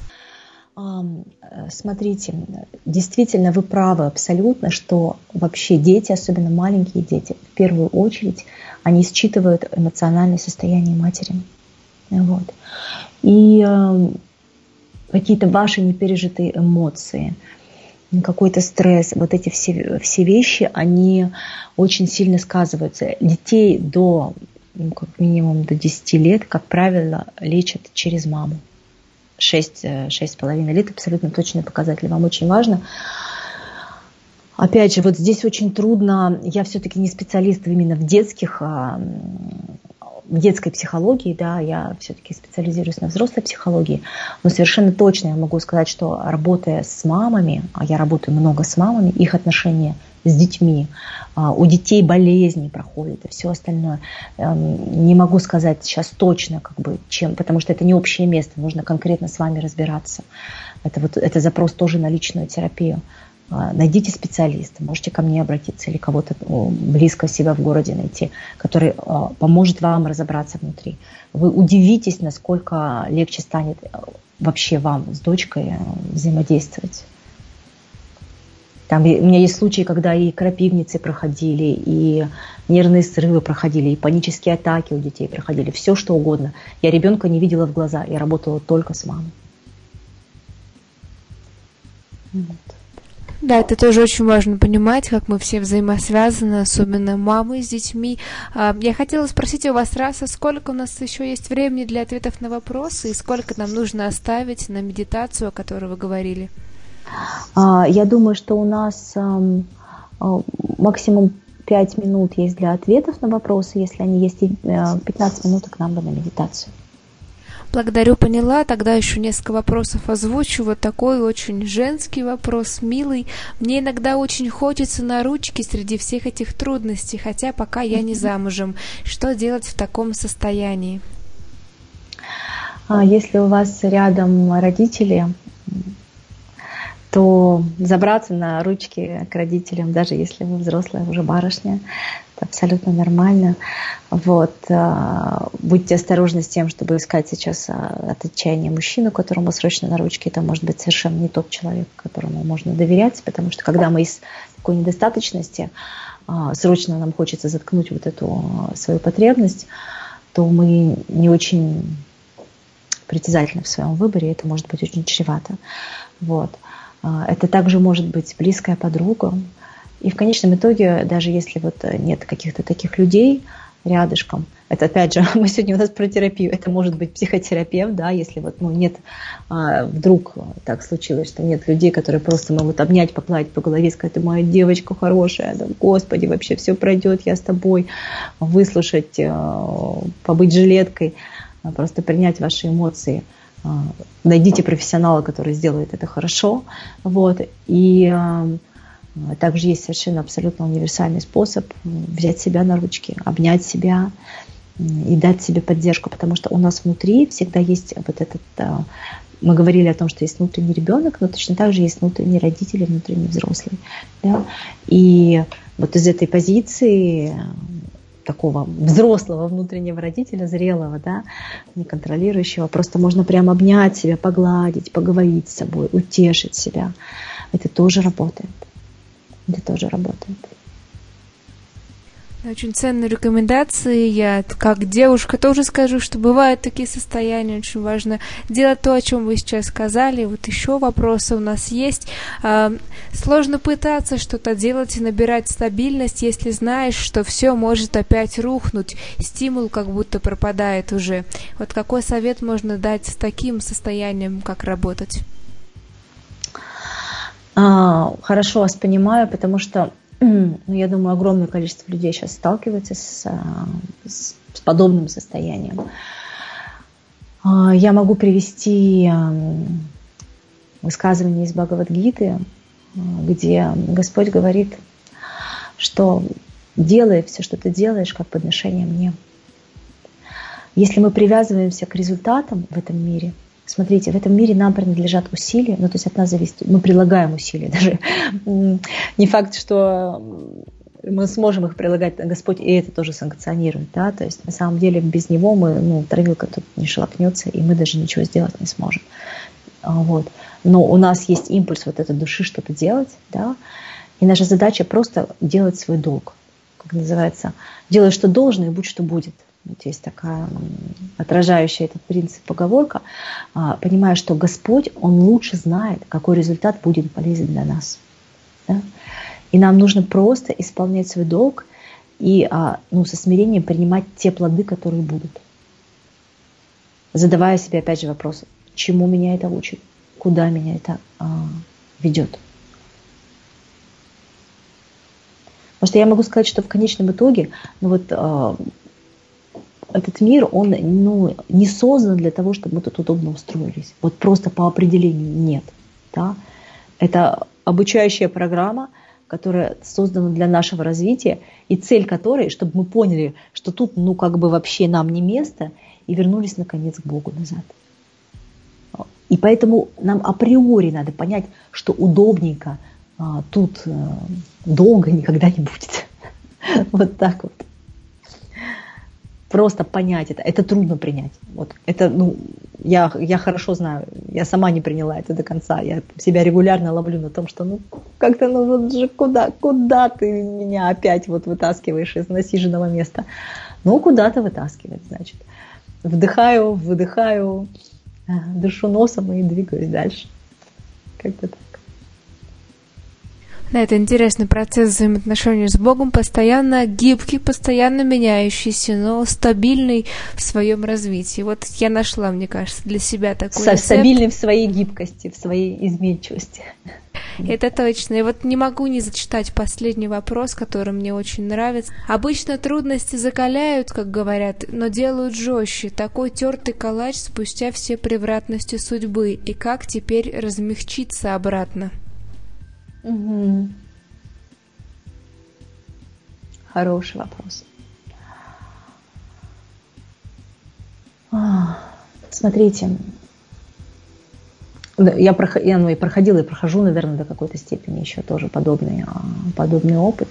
Смотрите, действительно вы правы абсолютно, что вообще дети, особенно маленькие дети, в первую очередь, они считывают эмоциональное состояние матери. Вот. И какие-то ваши непережитые эмоции, какой-то стресс, вот эти все, все вещи, они очень сильно сказываются. Детей до, ну, как минимум до десяти лет, как правило, лечат через маму. шесть с половиной лет, абсолютно точный показатель, вам очень важно. Опять же, вот здесь очень трудно, я все-таки не специалист именно в детских, в детской психологии, да, я все-таки специализируюсь на взрослой психологии, но совершенно точно я могу сказать, что работая с мамами, а я работаю много с мамами, их отношения с детьми, у детей болезни проходят и все остальное. Не могу сказать сейчас точно, как бы, чем, потому что это не общее место, нужно конкретно с вами разбираться. Это, вот, это запрос тоже на личную терапию. Найдите специалиста, можете ко мне обратиться или кого-то близко себя в городе найти, который поможет вам разобраться внутри. Вы удивитесь, насколько легче станет вообще вам с дочкой взаимодействовать. Там, у меня есть случаи, когда и крапивницы проходили, и нервные срывы проходили, и панические атаки у детей проходили, все что угодно. Я ребенка не видела в глаза, я работала только с мамой. Вот. Да, это тоже очень важно понимать, как мы все взаимосвязаны, особенно мамы с детьми. Я хотела спросить у вас, Раса, сколько у нас еще есть времени для ответов на вопросы, и сколько нам нужно оставить на медитацию, о которой вы говорили? Я думаю, что у нас максимум пять минут есть для ответов на вопросы, если они есть, и пятнадцать минут к нам бы на медитацию. Благодарю, поняла. Тогда еще несколько вопросов озвучу. Вот такой очень женский вопрос, милый. Мне иногда очень хочется на ручки среди всех этих трудностей, хотя пока я не замужем. Что делать в таком состоянии? Если у вас рядом родители, то забраться на ручки к родителям, даже если вы взрослая уже барышня, это абсолютно нормально. Вот. Будьте осторожны с тем, чтобы искать сейчас от отчаяния мужчину, которому срочно на ручки. Это может быть совершенно не тот человек, которому можно доверять, потому что когда мы из такой недостаточности срочно нам хочется заткнуть вот эту свою потребность, то мы не очень притязательны в своем выборе, это может быть очень чревато. Вот. Это также может быть близкая подруга. И в конечном итоге, даже если вот нет каких-то таких людей рядышком, это опять же, мы сегодня у нас про терапию, это может быть психотерапевт, да, если вот, ну, нет, а, вдруг так случилось, что нет людей, которые просто могут обнять, погладить по голове, сказать: ты моя девочка хорошая, да, Господи, вообще все пройдет, я с тобой, выслушать, побыть жилеткой, просто принять ваши эмоции. Найдите профессионала, который сделает это хорошо. Вот. И Также есть совершенно абсолютно универсальный способ взять себя на ручки, обнять себя и дать себе поддержку, потому что у нас внутри всегда есть вот этот... Мы говорили о том, что есть внутренний ребенок, но точно так же есть внутренний родитель и внутренний взрослый. Да? И вот из этой позиции такого взрослого внутреннего родителя, зрелого, да, не контролирующего, просто можно прямо обнять себя, погладить, поговорить с собой, утешить себя. Это тоже работает. Это тоже работает. Очень ценные рекомендации. Я, как девушка, тоже скажу, что бывают такие состояния. Очень важно делать то, о чем вы сейчас сказали. Вот еще вопросы у нас есть. Сложно пытаться что-то делать и набирать стабильность, если знаешь, что все может опять рухнуть. Стимул как будто пропадает уже. Вот какой совет можно дать с таким состоянием, как работать? А, хорошо вас понимаю, потому что ну, я думаю, огромное количество людей сейчас сталкивается с, с, с подобным состоянием. Я могу привести высказывание из Бхагавад-гиты, где Господь говорит, что делай все, что ты делаешь, как подношение мне. Если мы привязываемся к результатам в этом мире, смотрите, в этом мире нам принадлежат усилия, ну то есть от нас зависит, мы прилагаем усилия, даже не факт, что мы сможем их прилагать, Господь и это тоже санкционирует, да, то есть на самом деле без Него мы, ну, травилка тут не шелохнется, и мы даже ничего сделать не сможем, вот. Но у нас есть импульс вот этой души что-то делать, да, и наша задача просто делать свой долг, как называется, делай, что должно, и будь, что будет. Вот есть такая отражающая этот принцип поговорка, понимая, что Господь, Он лучше знает, какой результат будет полезен для нас. Да? И нам нужно просто исполнять свой долг и ну, со смирением принимать те плоды, которые будут. Задавая себе опять же вопрос, чему меня это учит, куда меня это а, ведет. Потому что я могу сказать, что в конечном итоге, ну вот, а, этот мир, он ну, не создан для того, чтобы мы тут удобно устроились. Вот просто по определению нет. Да? Это обучающая программа, которая создана для нашего развития, и цель которой, чтобы мы поняли, что тут ну как бы вообще нам не место, и вернулись наконец к Богу назад. И поэтому нам априори надо понять, что удобненько а, тут а, долго никогда не будет. Вот так вот. Просто понять это. Это трудно принять. Вот. Это, ну, я, я хорошо знаю, я сама не приняла это до конца. Я себя регулярно ловлю на том, что ну как-то, ну вот же куда, куда ты меня опять вот вытаскиваешь из насиженного места? Ну, куда-то вытаскивать, значит. Вдыхаю, выдыхаю, дышу носом и двигаюсь дальше. Как-то так. Да, это интересный процесс взаимоотношений с Богом, постоянно гибкий, постоянно меняющийся, но стабильный в своем развитии. Вот я нашла, мне кажется, для себя такой рецепт. Стабильный в своей гибкости, в своей изменчивости. Это точно. И вот не могу не зачитать последний вопрос, который мне очень нравится. Обычно трудности закаляют, как говорят, но делают жестче. Такой тертый калач спустя все превратности судьбы. И как теперь размягчиться обратно? Угу. Хороший вопрос. А, смотрите, я, проход, я ну, и проходила, и прохожу, наверное, до какой-то степени еще тоже подобный, подобный опыт.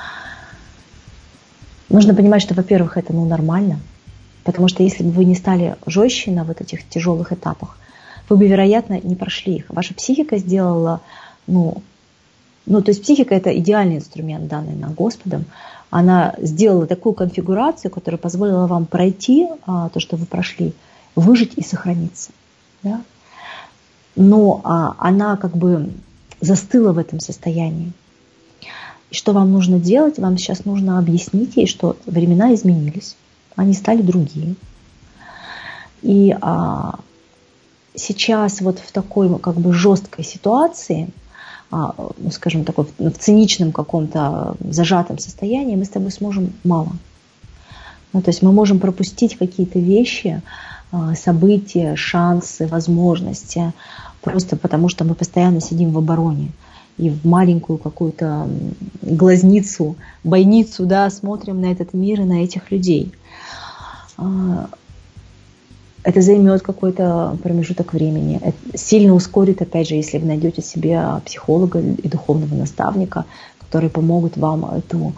Нужно понимать, что, во-первых, это ну, нормально, потому что если бы вы не стали жестче на вот этих тяжелых этапах, вы бы, вероятно, не прошли их. Ваша психика сделала, ну, Ну, то есть психика – это идеальный инструмент, данный нам Господом. Она сделала такую конфигурацию, которая позволила вам пройти а, то, что вы прошли, выжить и сохраниться. Да? Но а, она как бы застыла в этом состоянии. И что вам нужно делать? Вам сейчас нужно объяснить ей, что времена изменились, они стали другие. И а, сейчас вот в такой как бы жесткой ситуации, ну, скажем, такой, в циничном каком-то зажатом состоянии, мы с тобой сможем мало. Ну, то есть мы можем пропустить какие-то вещи, события, шансы, возможности, просто потому что мы постоянно сидим в обороне. и в маленькую какую-то глазницу, бойницу, да, смотрим на этот мир и на этих людей. Это займет какой-то промежуток времени. Это сильно ускорит, опять же, если вы найдете себе психолога и духовного наставника, которые помогут вам эту,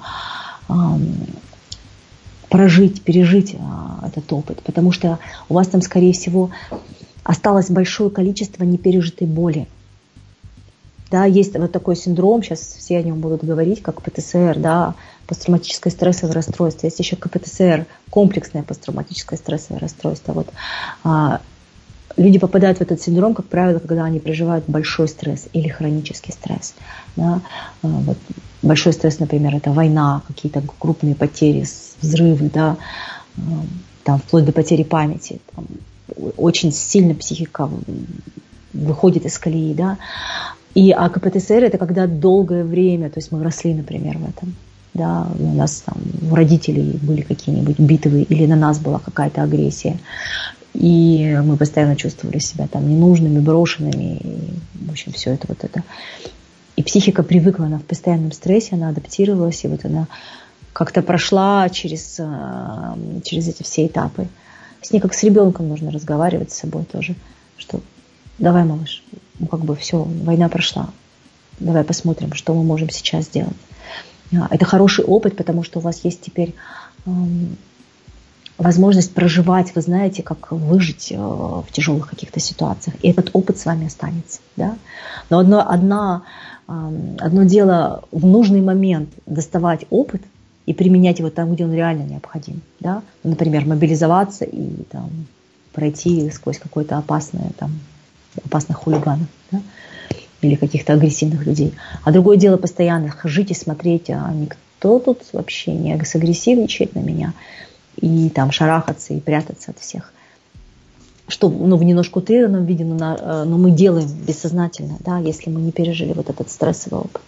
прожить, пережить этот опыт. Потому что у вас там, скорее всего, осталось большое количество непережитой боли. Да, есть вот такой синдром, сейчас все о нем будут говорить, как ПТСР, да, посттравматическое стрессовое расстройство. Есть еще КПТСР, комплексное посттравматическое стрессовое расстройство. Вот, а, люди попадают в этот синдром, как правило, когда они проживают большой стресс или хронический стресс. Да. А, вот, большой стресс, например, это война, какие-то крупные потери, взрывы, да, а, там, вплоть до потери памяти. Там, очень сильно психика выходит из колеи, да. И а КПТСР это когда долгое время, то есть мы росли, например, в этом. Да, у нас там у родителей были какие-нибудь битвы, или на нас была какая-то агрессия. И мы постоянно чувствовали себя там ненужными, брошенными. И, в общем, все это вот это. И психика привыкла, она в постоянном стрессе, она адаптировалась, и вот она как-то прошла через, через эти все этапы. С ней как с ребенком нужно разговаривать с собой тоже, что давай, малыш, ну как бы все, война прошла, давай посмотрим, что мы можем сейчас сделать. Это хороший опыт, потому что у вас есть теперь эм, возможность проживать, вы знаете, как выжить э, в тяжелых каких-то ситуациях. И этот опыт с вами останется. Да? Но одно, одна, э, одно дело в нужный момент доставать опыт и применять его там, где он реально необходим. Да? Например, мобилизоваться и там, пройти сквозь какое-то опасное, там, опасных хулиганов. Да? Или каких-то агрессивных людей. А другое дело постоянно жить и смотреть, а никто тут вообще не сагрессивничает на меня, и там шарахаться и прятаться от всех. Что ну, в немножко утрированном виде, но, на, но мы делаем бессознательно, да, если мы не пережили вот этот стрессовый опыт.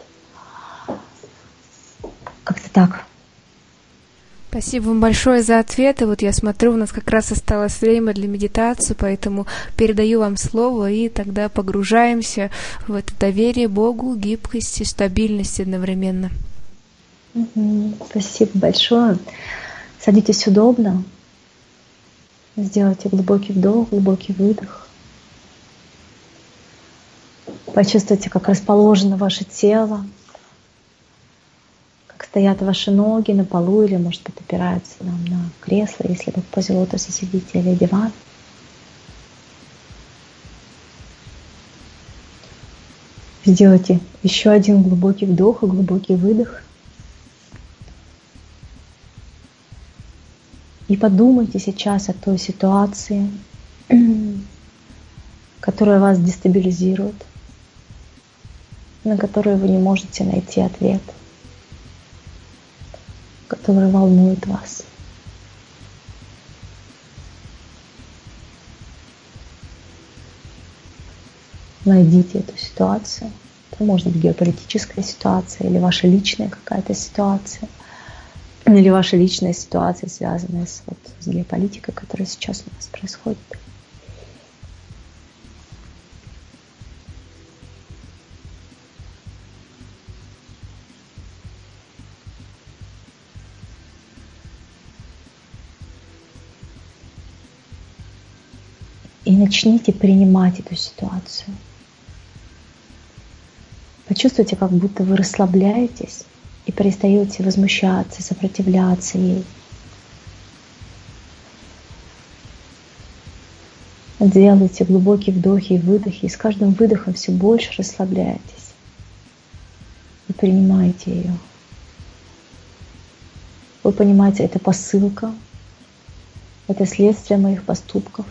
Как-то так. Спасибо вам большое за ответы. Вот я смотрю, у нас как раз осталось время для медитации, поэтому передаю вам слово, и тогда погружаемся в это доверие Богу, гибкость и стабильность одновременно. Угу. Спасибо большое. Садитесь удобно. Сделайте глубокий вдох, глубокий выдох. Почувствуйте, как расположено ваше тело. Стоят ваши ноги на полу или, может быть, опираются нам на кресло, если вы в позе лотоса сидите, или диван. Сделайте еще один глубокий вдох и глубокий выдох. И подумайте сейчас о той ситуации, которая вас дестабилизирует, на которую вы не можете найти ответ, который волнует вас. Найдите эту ситуацию. Это может быть геополитическая ситуация, или ваша личная какая-то ситуация, или ваша личная ситуация, связанная с, вот, с геополитикой, которая сейчас у нас происходит. И начните принимать эту ситуацию. Почувствуйте, как будто вы расслабляетесь и перестаете возмущаться, сопротивляться ей. Делайте глубокие вдохи и выдохи, и с каждым выдохом все больше расслабляетесь. И принимаете ее. Вы понимаете, это посылка, это следствие моих поступков,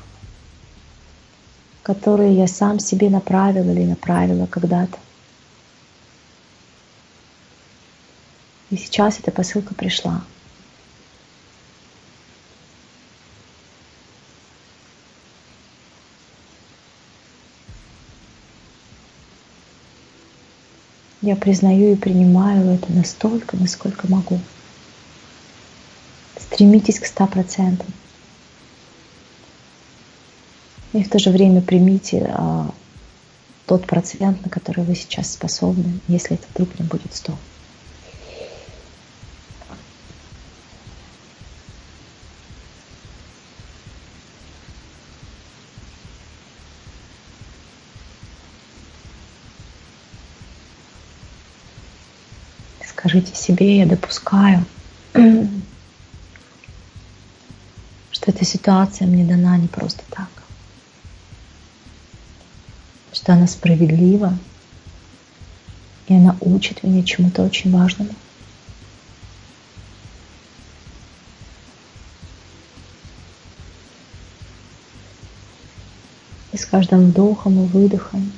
которые я сам себе направил или направила когда-то. И сейчас эта посылка пришла. Я признаю и принимаю это настолько, насколько могу. Стремитесь к ста процентам. И в то же время примите а, тот процент, на который вы сейчас способны, если это вдруг не будет сто. Скажите себе: я допускаю, что эта ситуация мне дана не просто так, что она справедлива, и она учит меня чему-то очень важному. И с каждым вдохом и выдохом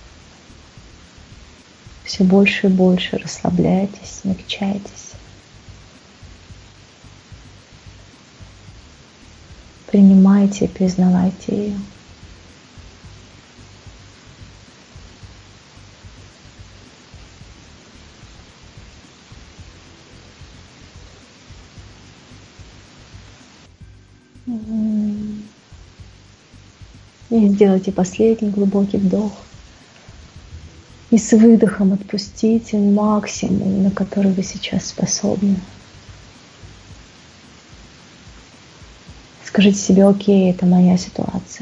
все больше и больше расслабляйтесь, смягчайтесь. Принимайте и признавайте ее. И сделайте последний глубокий вдох. И с выдохом отпустите максимум, на который вы сейчас способны. Скажите себе: окей, это моя ситуация.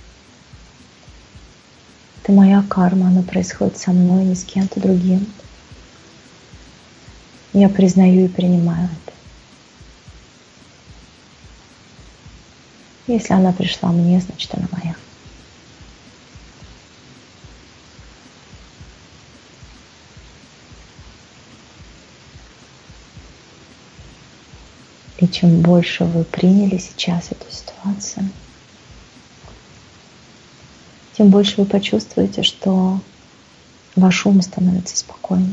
Это моя карма, она происходит со мной, не с кем-то другим. Я признаю и принимаю это. Если она пришла мне, значит, она моя. И чем больше вы приняли сейчас эту ситуацию, тем больше вы почувствуете, что ваш ум становится спокойнее.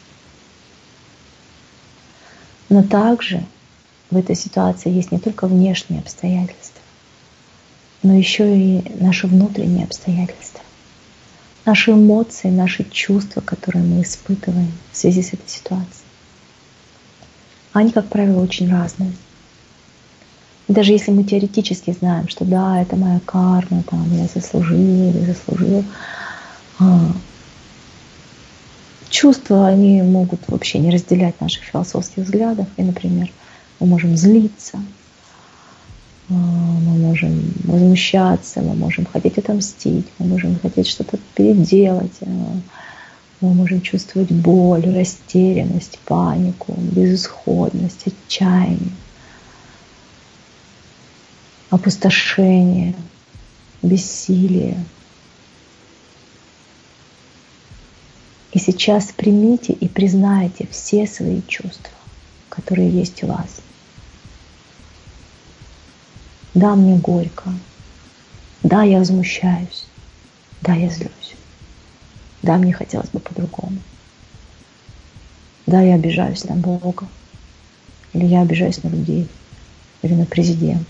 Но также в этой ситуации есть не только внешние обстоятельства, но еще и наши внутренние обстоятельства. Наши эмоции, наши чувства, которые мы испытываем в связи с этой ситуацией. Они, как правило, очень разные. И даже если мы теоретически знаем, что да, это моя карма, там, я заслужила или заслужил, а, чувства, они могут вообще не разделять наших философских взглядов. И, например, мы можем злиться, мы можем возмущаться, мы можем хотеть отомстить, мы можем хотеть что-то переделать, мы можем чувствовать боль, растерянность, панику, безысходность, отчаяние, опустошение, бессилие. И сейчас примите и признайте все свои чувства, которые есть у вас. Да, мне горько. Да, я возмущаюсь. Да, я злюсь. Да, мне хотелось бы по-другому. Да, я обижаюсь на Бога. Или я обижаюсь на людей. Или на президента.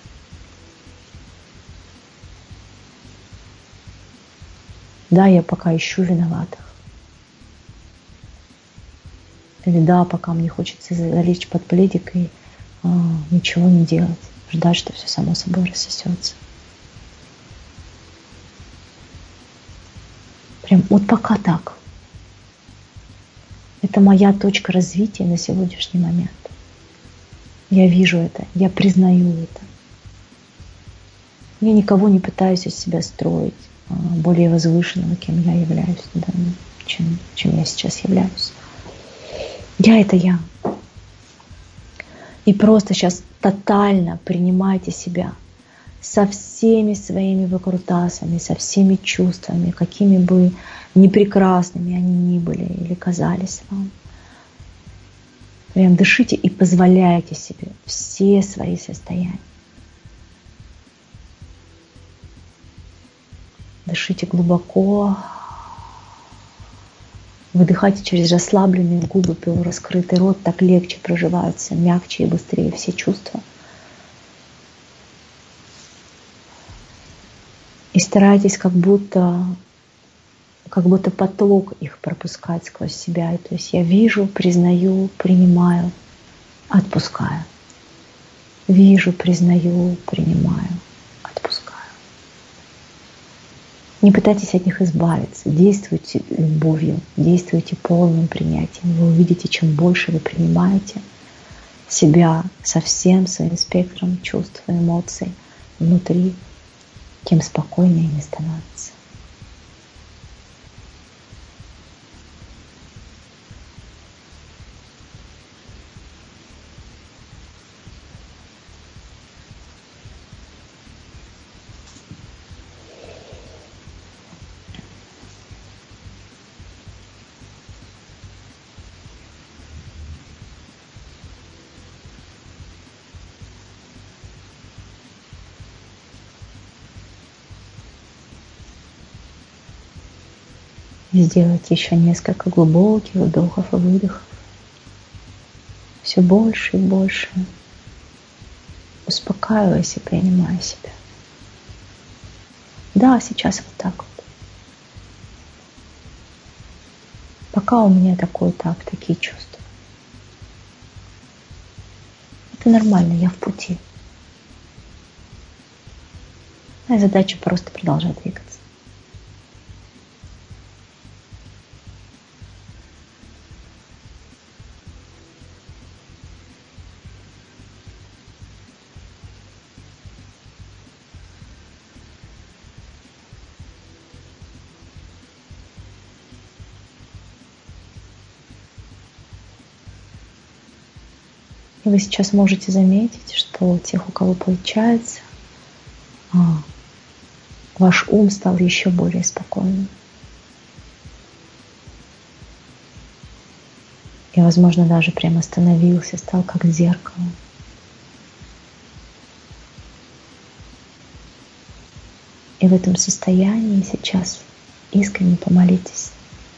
Да, я пока ищу виноватых. Или да, пока мне хочется залечь под пледик и а, ничего не делать. Ждать, что все само собой рассосется. Прям вот пока так. Это моя точка развития на сегодняшний момент. Я вижу это, я признаю это. Я никого не пытаюсь из себя строить более возвышенного, кем я являюсь, да, чем, чем я сейчас являюсь. Я — это я. И просто сейчас тотально принимайте себя со всеми своими выкрутасами, со всеми чувствами, какими бы непрекрасными они ни были или казались вам. Прям дышите и позволяйте себе все свои состояния. Дышите глубоко. Выдыхайте через расслабленные губы, полураскрытый рот. Так легче проживаются, мягче и быстрее все чувства. И старайтесь как будто, как будто поток их пропускать сквозь себя. То есть я вижу, признаю, принимаю, отпускаю. Вижу, признаю, принимаю, отпускаю. Не пытайтесь от них избавиться, действуйте любовью, действуйте полным принятием. Вы увидите, чем больше вы принимаете себя со всем своим спектром чувств и эмоций внутри, тем спокойнее они становятся. Сделайте еще несколько глубоких вдохов и выдохов. Все больше и больше успокаиваясь и принимая себя. Да, сейчас вот так вот. Пока у меня такой этап, такие чувства. Это нормально, я в пути. Моя задача просто продолжать двигаться. И вы сейчас можете заметить, что у тех, у кого получается, ваш ум стал еще более спокойным. И, возможно, даже прямо остановился, стал как зеркало. И в этом состоянии сейчас искренне помолитесь.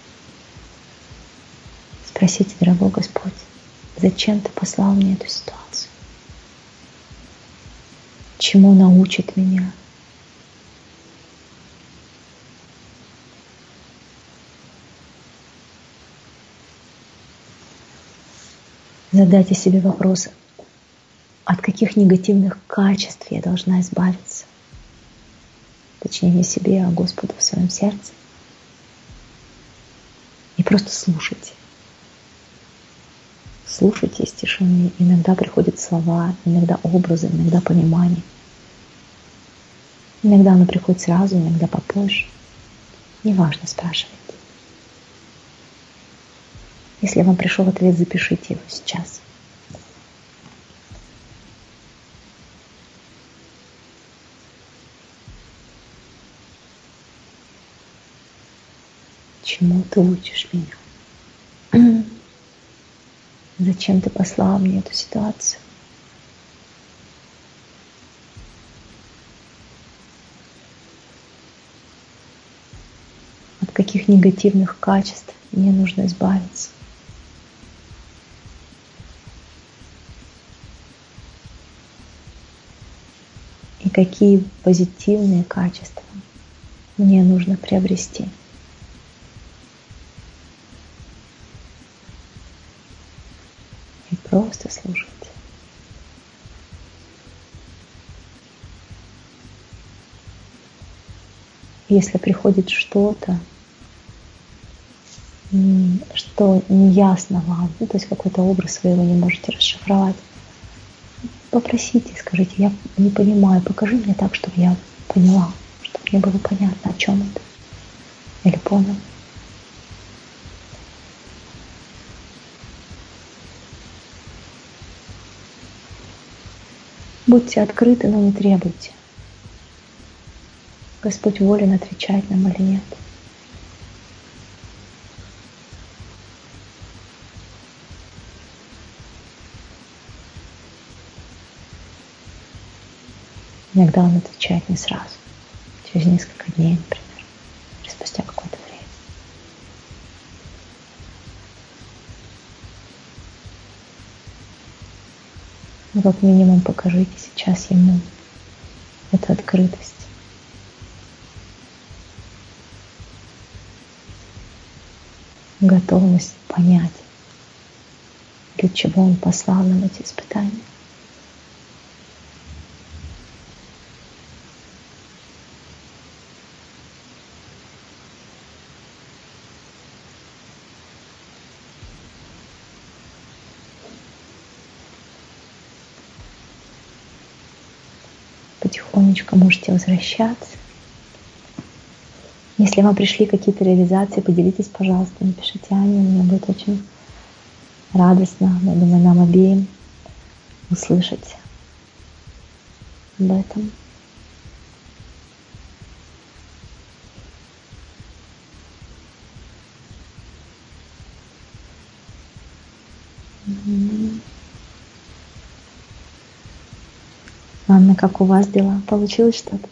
Спросите, дорогой Господь, зачем Ты послал мне эту ситуацию? Чему научит меня? Задайте себе вопрос, от каких негативных качеств я должна избавиться? Точнее, не себе, а Господу в своем сердце. И просто слушайте. Слушайте из тишины. Иногда приходят слова, иногда образы, иногда понимание. Иногда оно приходит сразу, иногда попозже. Неважно, спрашивайте. Если вам пришел ответ, запишите его сейчас. Чему Ты учишь меня? Зачем Ты послал мне эту ситуацию? От каких негативных качеств мне нужно избавиться? И какие позитивные качества мне нужно приобрести? И просто слушайте. Если приходит что-то, что неясно вам, ну, то есть какой-то образ вы его не можете расшифровать, попросите, скажите, я не понимаю, покажи мне так, чтобы я поняла, чтобы мне было понятно, о чем это. Или понял. Будьте открыты, но не требуйте. Господь волен отвечать нам или нет. Иногда Он отвечает не сразу, через несколько дней, например, или спустя какое-то время. Но как минимум покажите сейчас Ему эту открытость. Готовность понять, для чего Он послал нам эти испытания. потихонечку можете возвращаться. Если вам пришли какие-то реализации, поделитесь, пожалуйста, напишите Ане, мне будет очень радостно, я думаю, нам обеим услышать об этом. Анна, как у вас дела? Получилось что-то?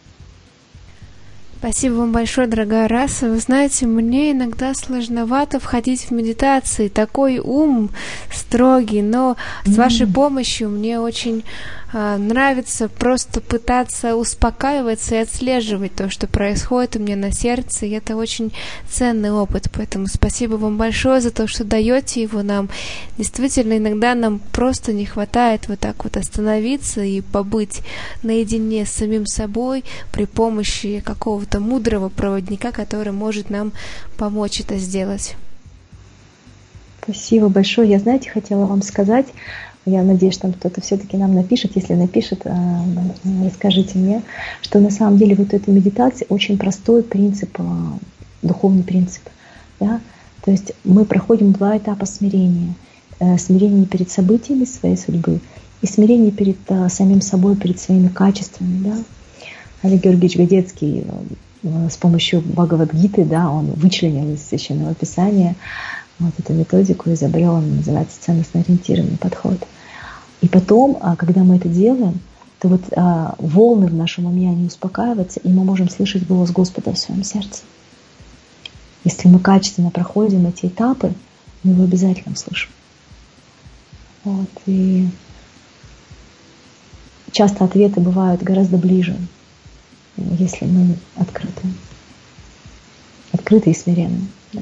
Спасибо вам большое, дорогая Раса. Вы знаете, мне иногда сложновато входить в медитации. Такой ум строгий, но с mm-hmm. вашей помощью мне очень а, нравится просто пытаться успокаиваться и отслеживать то, что происходит у меня на сердце. И это очень ценный опыт. Поэтому спасибо вам большое за то, что даете его нам. Действительно, иногда нам просто не хватает вот так вот остановиться и побыть наедине с самим собой при помощи какого-то мудрого проводника, который может нам помочь это сделать. Спасибо большое. Я, знаете, хотела вам сказать, я надеюсь, что кто-то все-таки нам напишет. Если напишет, расскажите мне, что на самом деле вот эта медитация очень простой принцип, духовный принцип. Да? То есть мы проходим два этапа смирения. Смирение перед событиями своей судьбы и смирение перед самим собой, перед своими качествами. Да? Олег Георгиевич Годецкий с помощью Бхагавад-гиты, да, он вычленил из Священного Писания вот эту методику, изобрел, он называется ценностно-ориентированный подход. И потом, когда мы это делаем, то вот волны в нашем уме, они успокаиваются, и мы можем слышать голос Господа в своем сердце. Если мы качественно проходим эти этапы, мы его обязательно услышим. Вот, и часто ответы бывают гораздо ближе, если мы открыты. Открыты и смиренны. Да.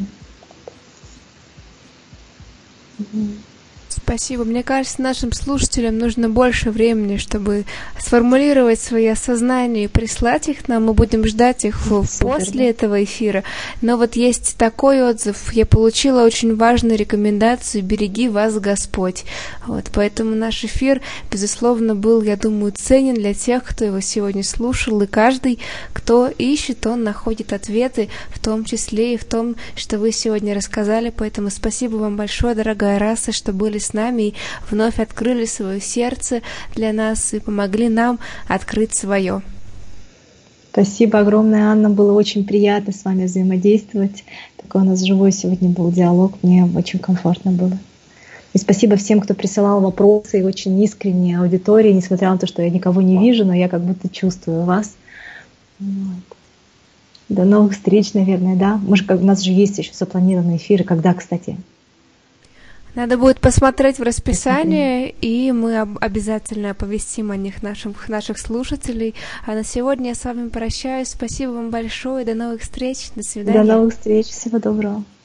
Спасибо. Мне кажется, нашим слушателям нужно больше времени, чтобы сформулировать свои осознания и прислать их нам. Мы будем ждать их Супер, после да. этого эфира. Но вот есть такой отзыв. Я получила очень важную рекомендацию «Береги вас, Господь». Вот, поэтому наш эфир, безусловно, был, я думаю, ценен для тех, кто его сегодня слушал. И каждый, кто ищет, он находит ответы, в том числе и в том, что вы сегодня рассказали. Поэтому спасибо вам большое, дорогая Раса, что были с нами и вновь открыли свое сердце для нас и помогли нам открыть свое. Спасибо огромное, Анна. Было очень приятно с вами взаимодействовать. Такой у нас живой сегодня был диалог. Мне очень комфортно было. И спасибо всем, кто присылал вопросы и очень искренние аудитории, несмотря на то, что я никого не вижу, но я как будто чувствую вас. Вот. До новых встреч, наверное, да? Может, у нас же есть еще запланированные эфиры. Когда, кстати? Надо будет посмотреть в расписание, и мы обязательно оповестим о них наших, наших слушателей. А на сегодня я с вами прощаюсь. Спасибо вам большое. До новых встреч. До свидания. До новых встреч. Всего доброго.